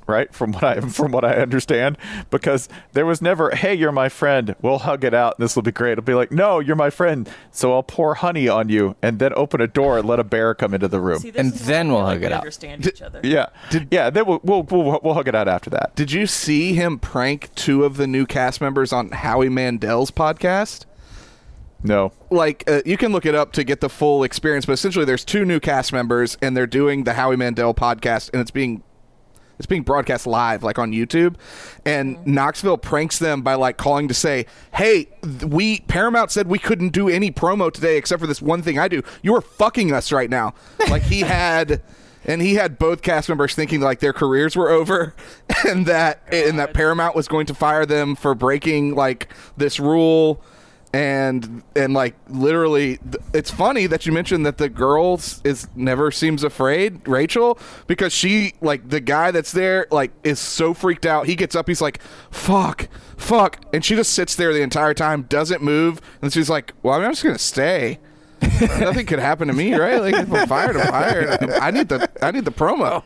right? From what I from what I understand, because there was never, hey, you're my friend, we'll hug it out, and this will be great. It'll be like, no, you're my friend, so I'll pour honey on you, and then open a door and let a bear come into the room. See, this And is then why I we'll feel hug like it we out. Understand each other. Yeah, yeah. Then we'll, we'll we'll we'll hug it out after that. Did you see him prank two of the new cast members on Howie Mandel's podcast? No. Like, uh, you can look it up to get the full experience, but essentially there's two new cast members, and they're doing the Howie Mandel podcast, and it's being it's being broadcast live, like on YouTube. And mm-hmm. Knoxville pranks them by like calling to say, hey, th- we Paramount said we couldn't do any promo today except for this one thing I do. You are fucking us right now. Like, he had... And he had both cast members thinking like their careers were over, and that God. and that Paramount was going to fire them for breaking like this rule, and and like literally, it's funny that you mentioned that the girl is never seems afraid, Rachel, because she like the guy that's there like is so freaked out. He gets up, he's like, "Fuck, fuck," and she just sits there the entire time, doesn't move, and she's like, "Well, I mean, I'm just gonna stay." Nothing could happen to me, right? Like, if I'm fired, I'm fired. I need the I need the promo.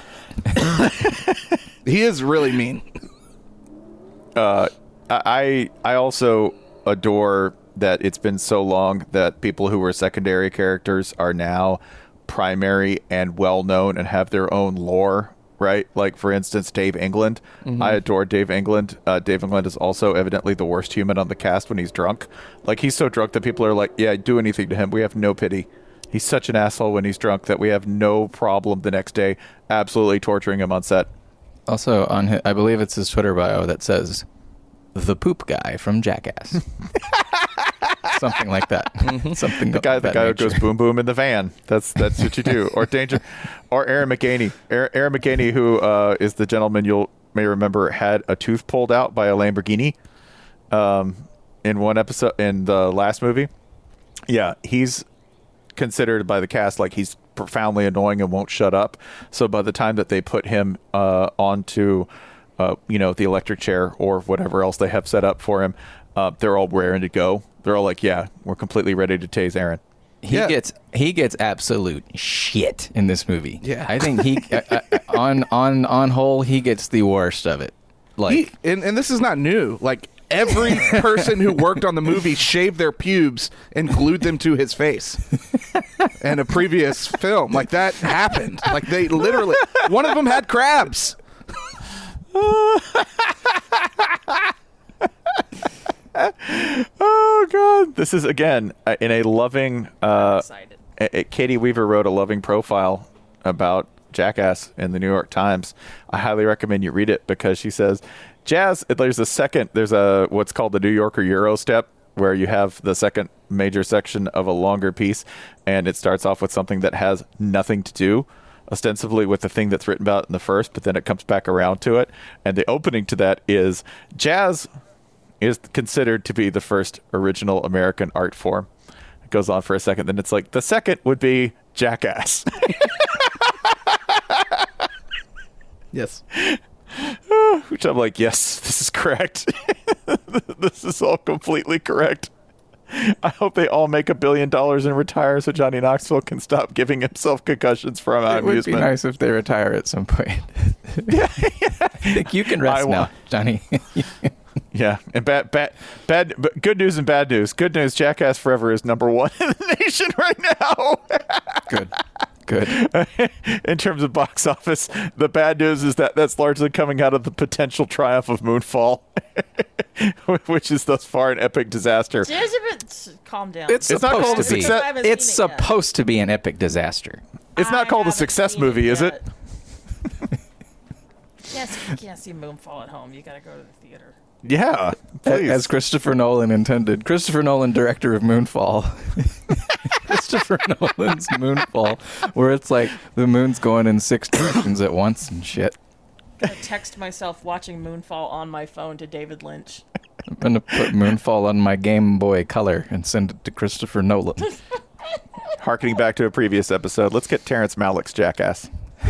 He is really mean. Uh, I I also adore that it's been so long that people who were secondary characters are now primary and well known and have their own lore. Right, like for instance, Dave England. Mm-hmm. I adore Dave England. Uh, Dave England is also evidently the worst human on the cast when he's drunk. Like, he's so drunk that people are like, "Yeah, do anything to him. We have no pity." He's such an asshole when he's drunk that we have no problem the next day absolutely torturing him on set. Also, on his, I believe it's his Twitter bio that says, "The poop guy from Jackass." Something like that. Something the guy, the that guy who nature. goes boom boom in the van. That's that's what you do. Or danger, or Aaron McGaney. Aaron, Aaron McGaney, who uh, is the gentleman you'll may remember had a tooth pulled out by a Lamborghini, um, in one episode in the last movie. Yeah, he's considered by the cast like he's profoundly annoying and won't shut up. So by the time that they put him uh, onto, uh, you know, the electric chair or whatever else they have set up for him, uh, they're all raring to go. They're all like, yeah, we're completely ready to tase Aaron. He Yeah. gets he gets absolute shit in this movie. Yeah. I think he uh, uh, on on on whole he gets the worst of it. Like He, and, and this is not new. Like, every person who worked on the movie shaved their pubes and glued them to his face. In a previous film, like, that happened. Like, they literally, one of them had crabs. Oh God! This is again uh, in a loving. Uh, Excited. a- a- Katie Weaver wrote a loving profile about Jackass in the New York Times. I highly recommend you read it because she says, "Jazz." There's a second. There's a what's called the New Yorker Euro step, where you have the second major section of a longer piece, and it starts off with something that has nothing to do, ostensibly, with the thing that's written about in the first, but then it comes back around to it. And the opening to that is jazz is considered to be the first original American art form. It goes on for a second, then it's like the second would be Jackass. Yes. Which I'm like, yes, this is correct. This is all completely correct. I hope they all make a billion dollars and retire so Johnny Knoxville can stop giving himself concussions from it would amusement. be nice if they retire at some point. I think you can rest I now, want- Johnny. Yeah, and bad, bad, bad. But good news and bad news. Good news: Jackass Forever is number one in the nation right now. Good. Good. In terms of box office, the bad news is that that's largely coming out of the potential triumph of Moonfall, which is thus far an epic disaster. Just a bit, calm down. It's, It's not supposed called to a be. success- I haven't It's seen it yet. supposed to be an epic disaster. It's not I called a haven't success seen movie, is yet. it? Yes, you can't see Moonfall at home. You gotta go to the theater. Yeah, please. As Christopher Nolan intended. Christopher Nolan, director of Moonfall. Christopher Nolan's Moonfall, where it's like the moon's going in six directions at once and shit. Gonna text myself watching Moonfall on my phone to David Lynch. I'm going to put Moonfall on my Game Boy Color and send it to Christopher Nolan. Harkening back to a previous episode, let's get Terrence Malick's Jackass.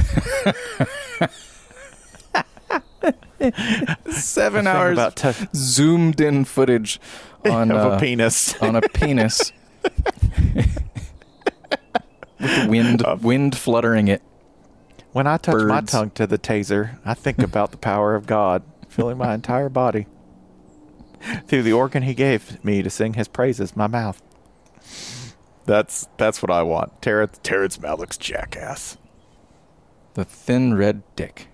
Seven The thing hours about te- zoomed in footage on of uh, a penis. on a penis with wind Uh, wind fluttering it. When I touch my Birds. tongue to the taser, I think about the power of God filling my entire body through the organ he gave me to sing his praises, my mouth. That's that's what I want. Terrence, Terrence Malick's jackass. The thin red dick.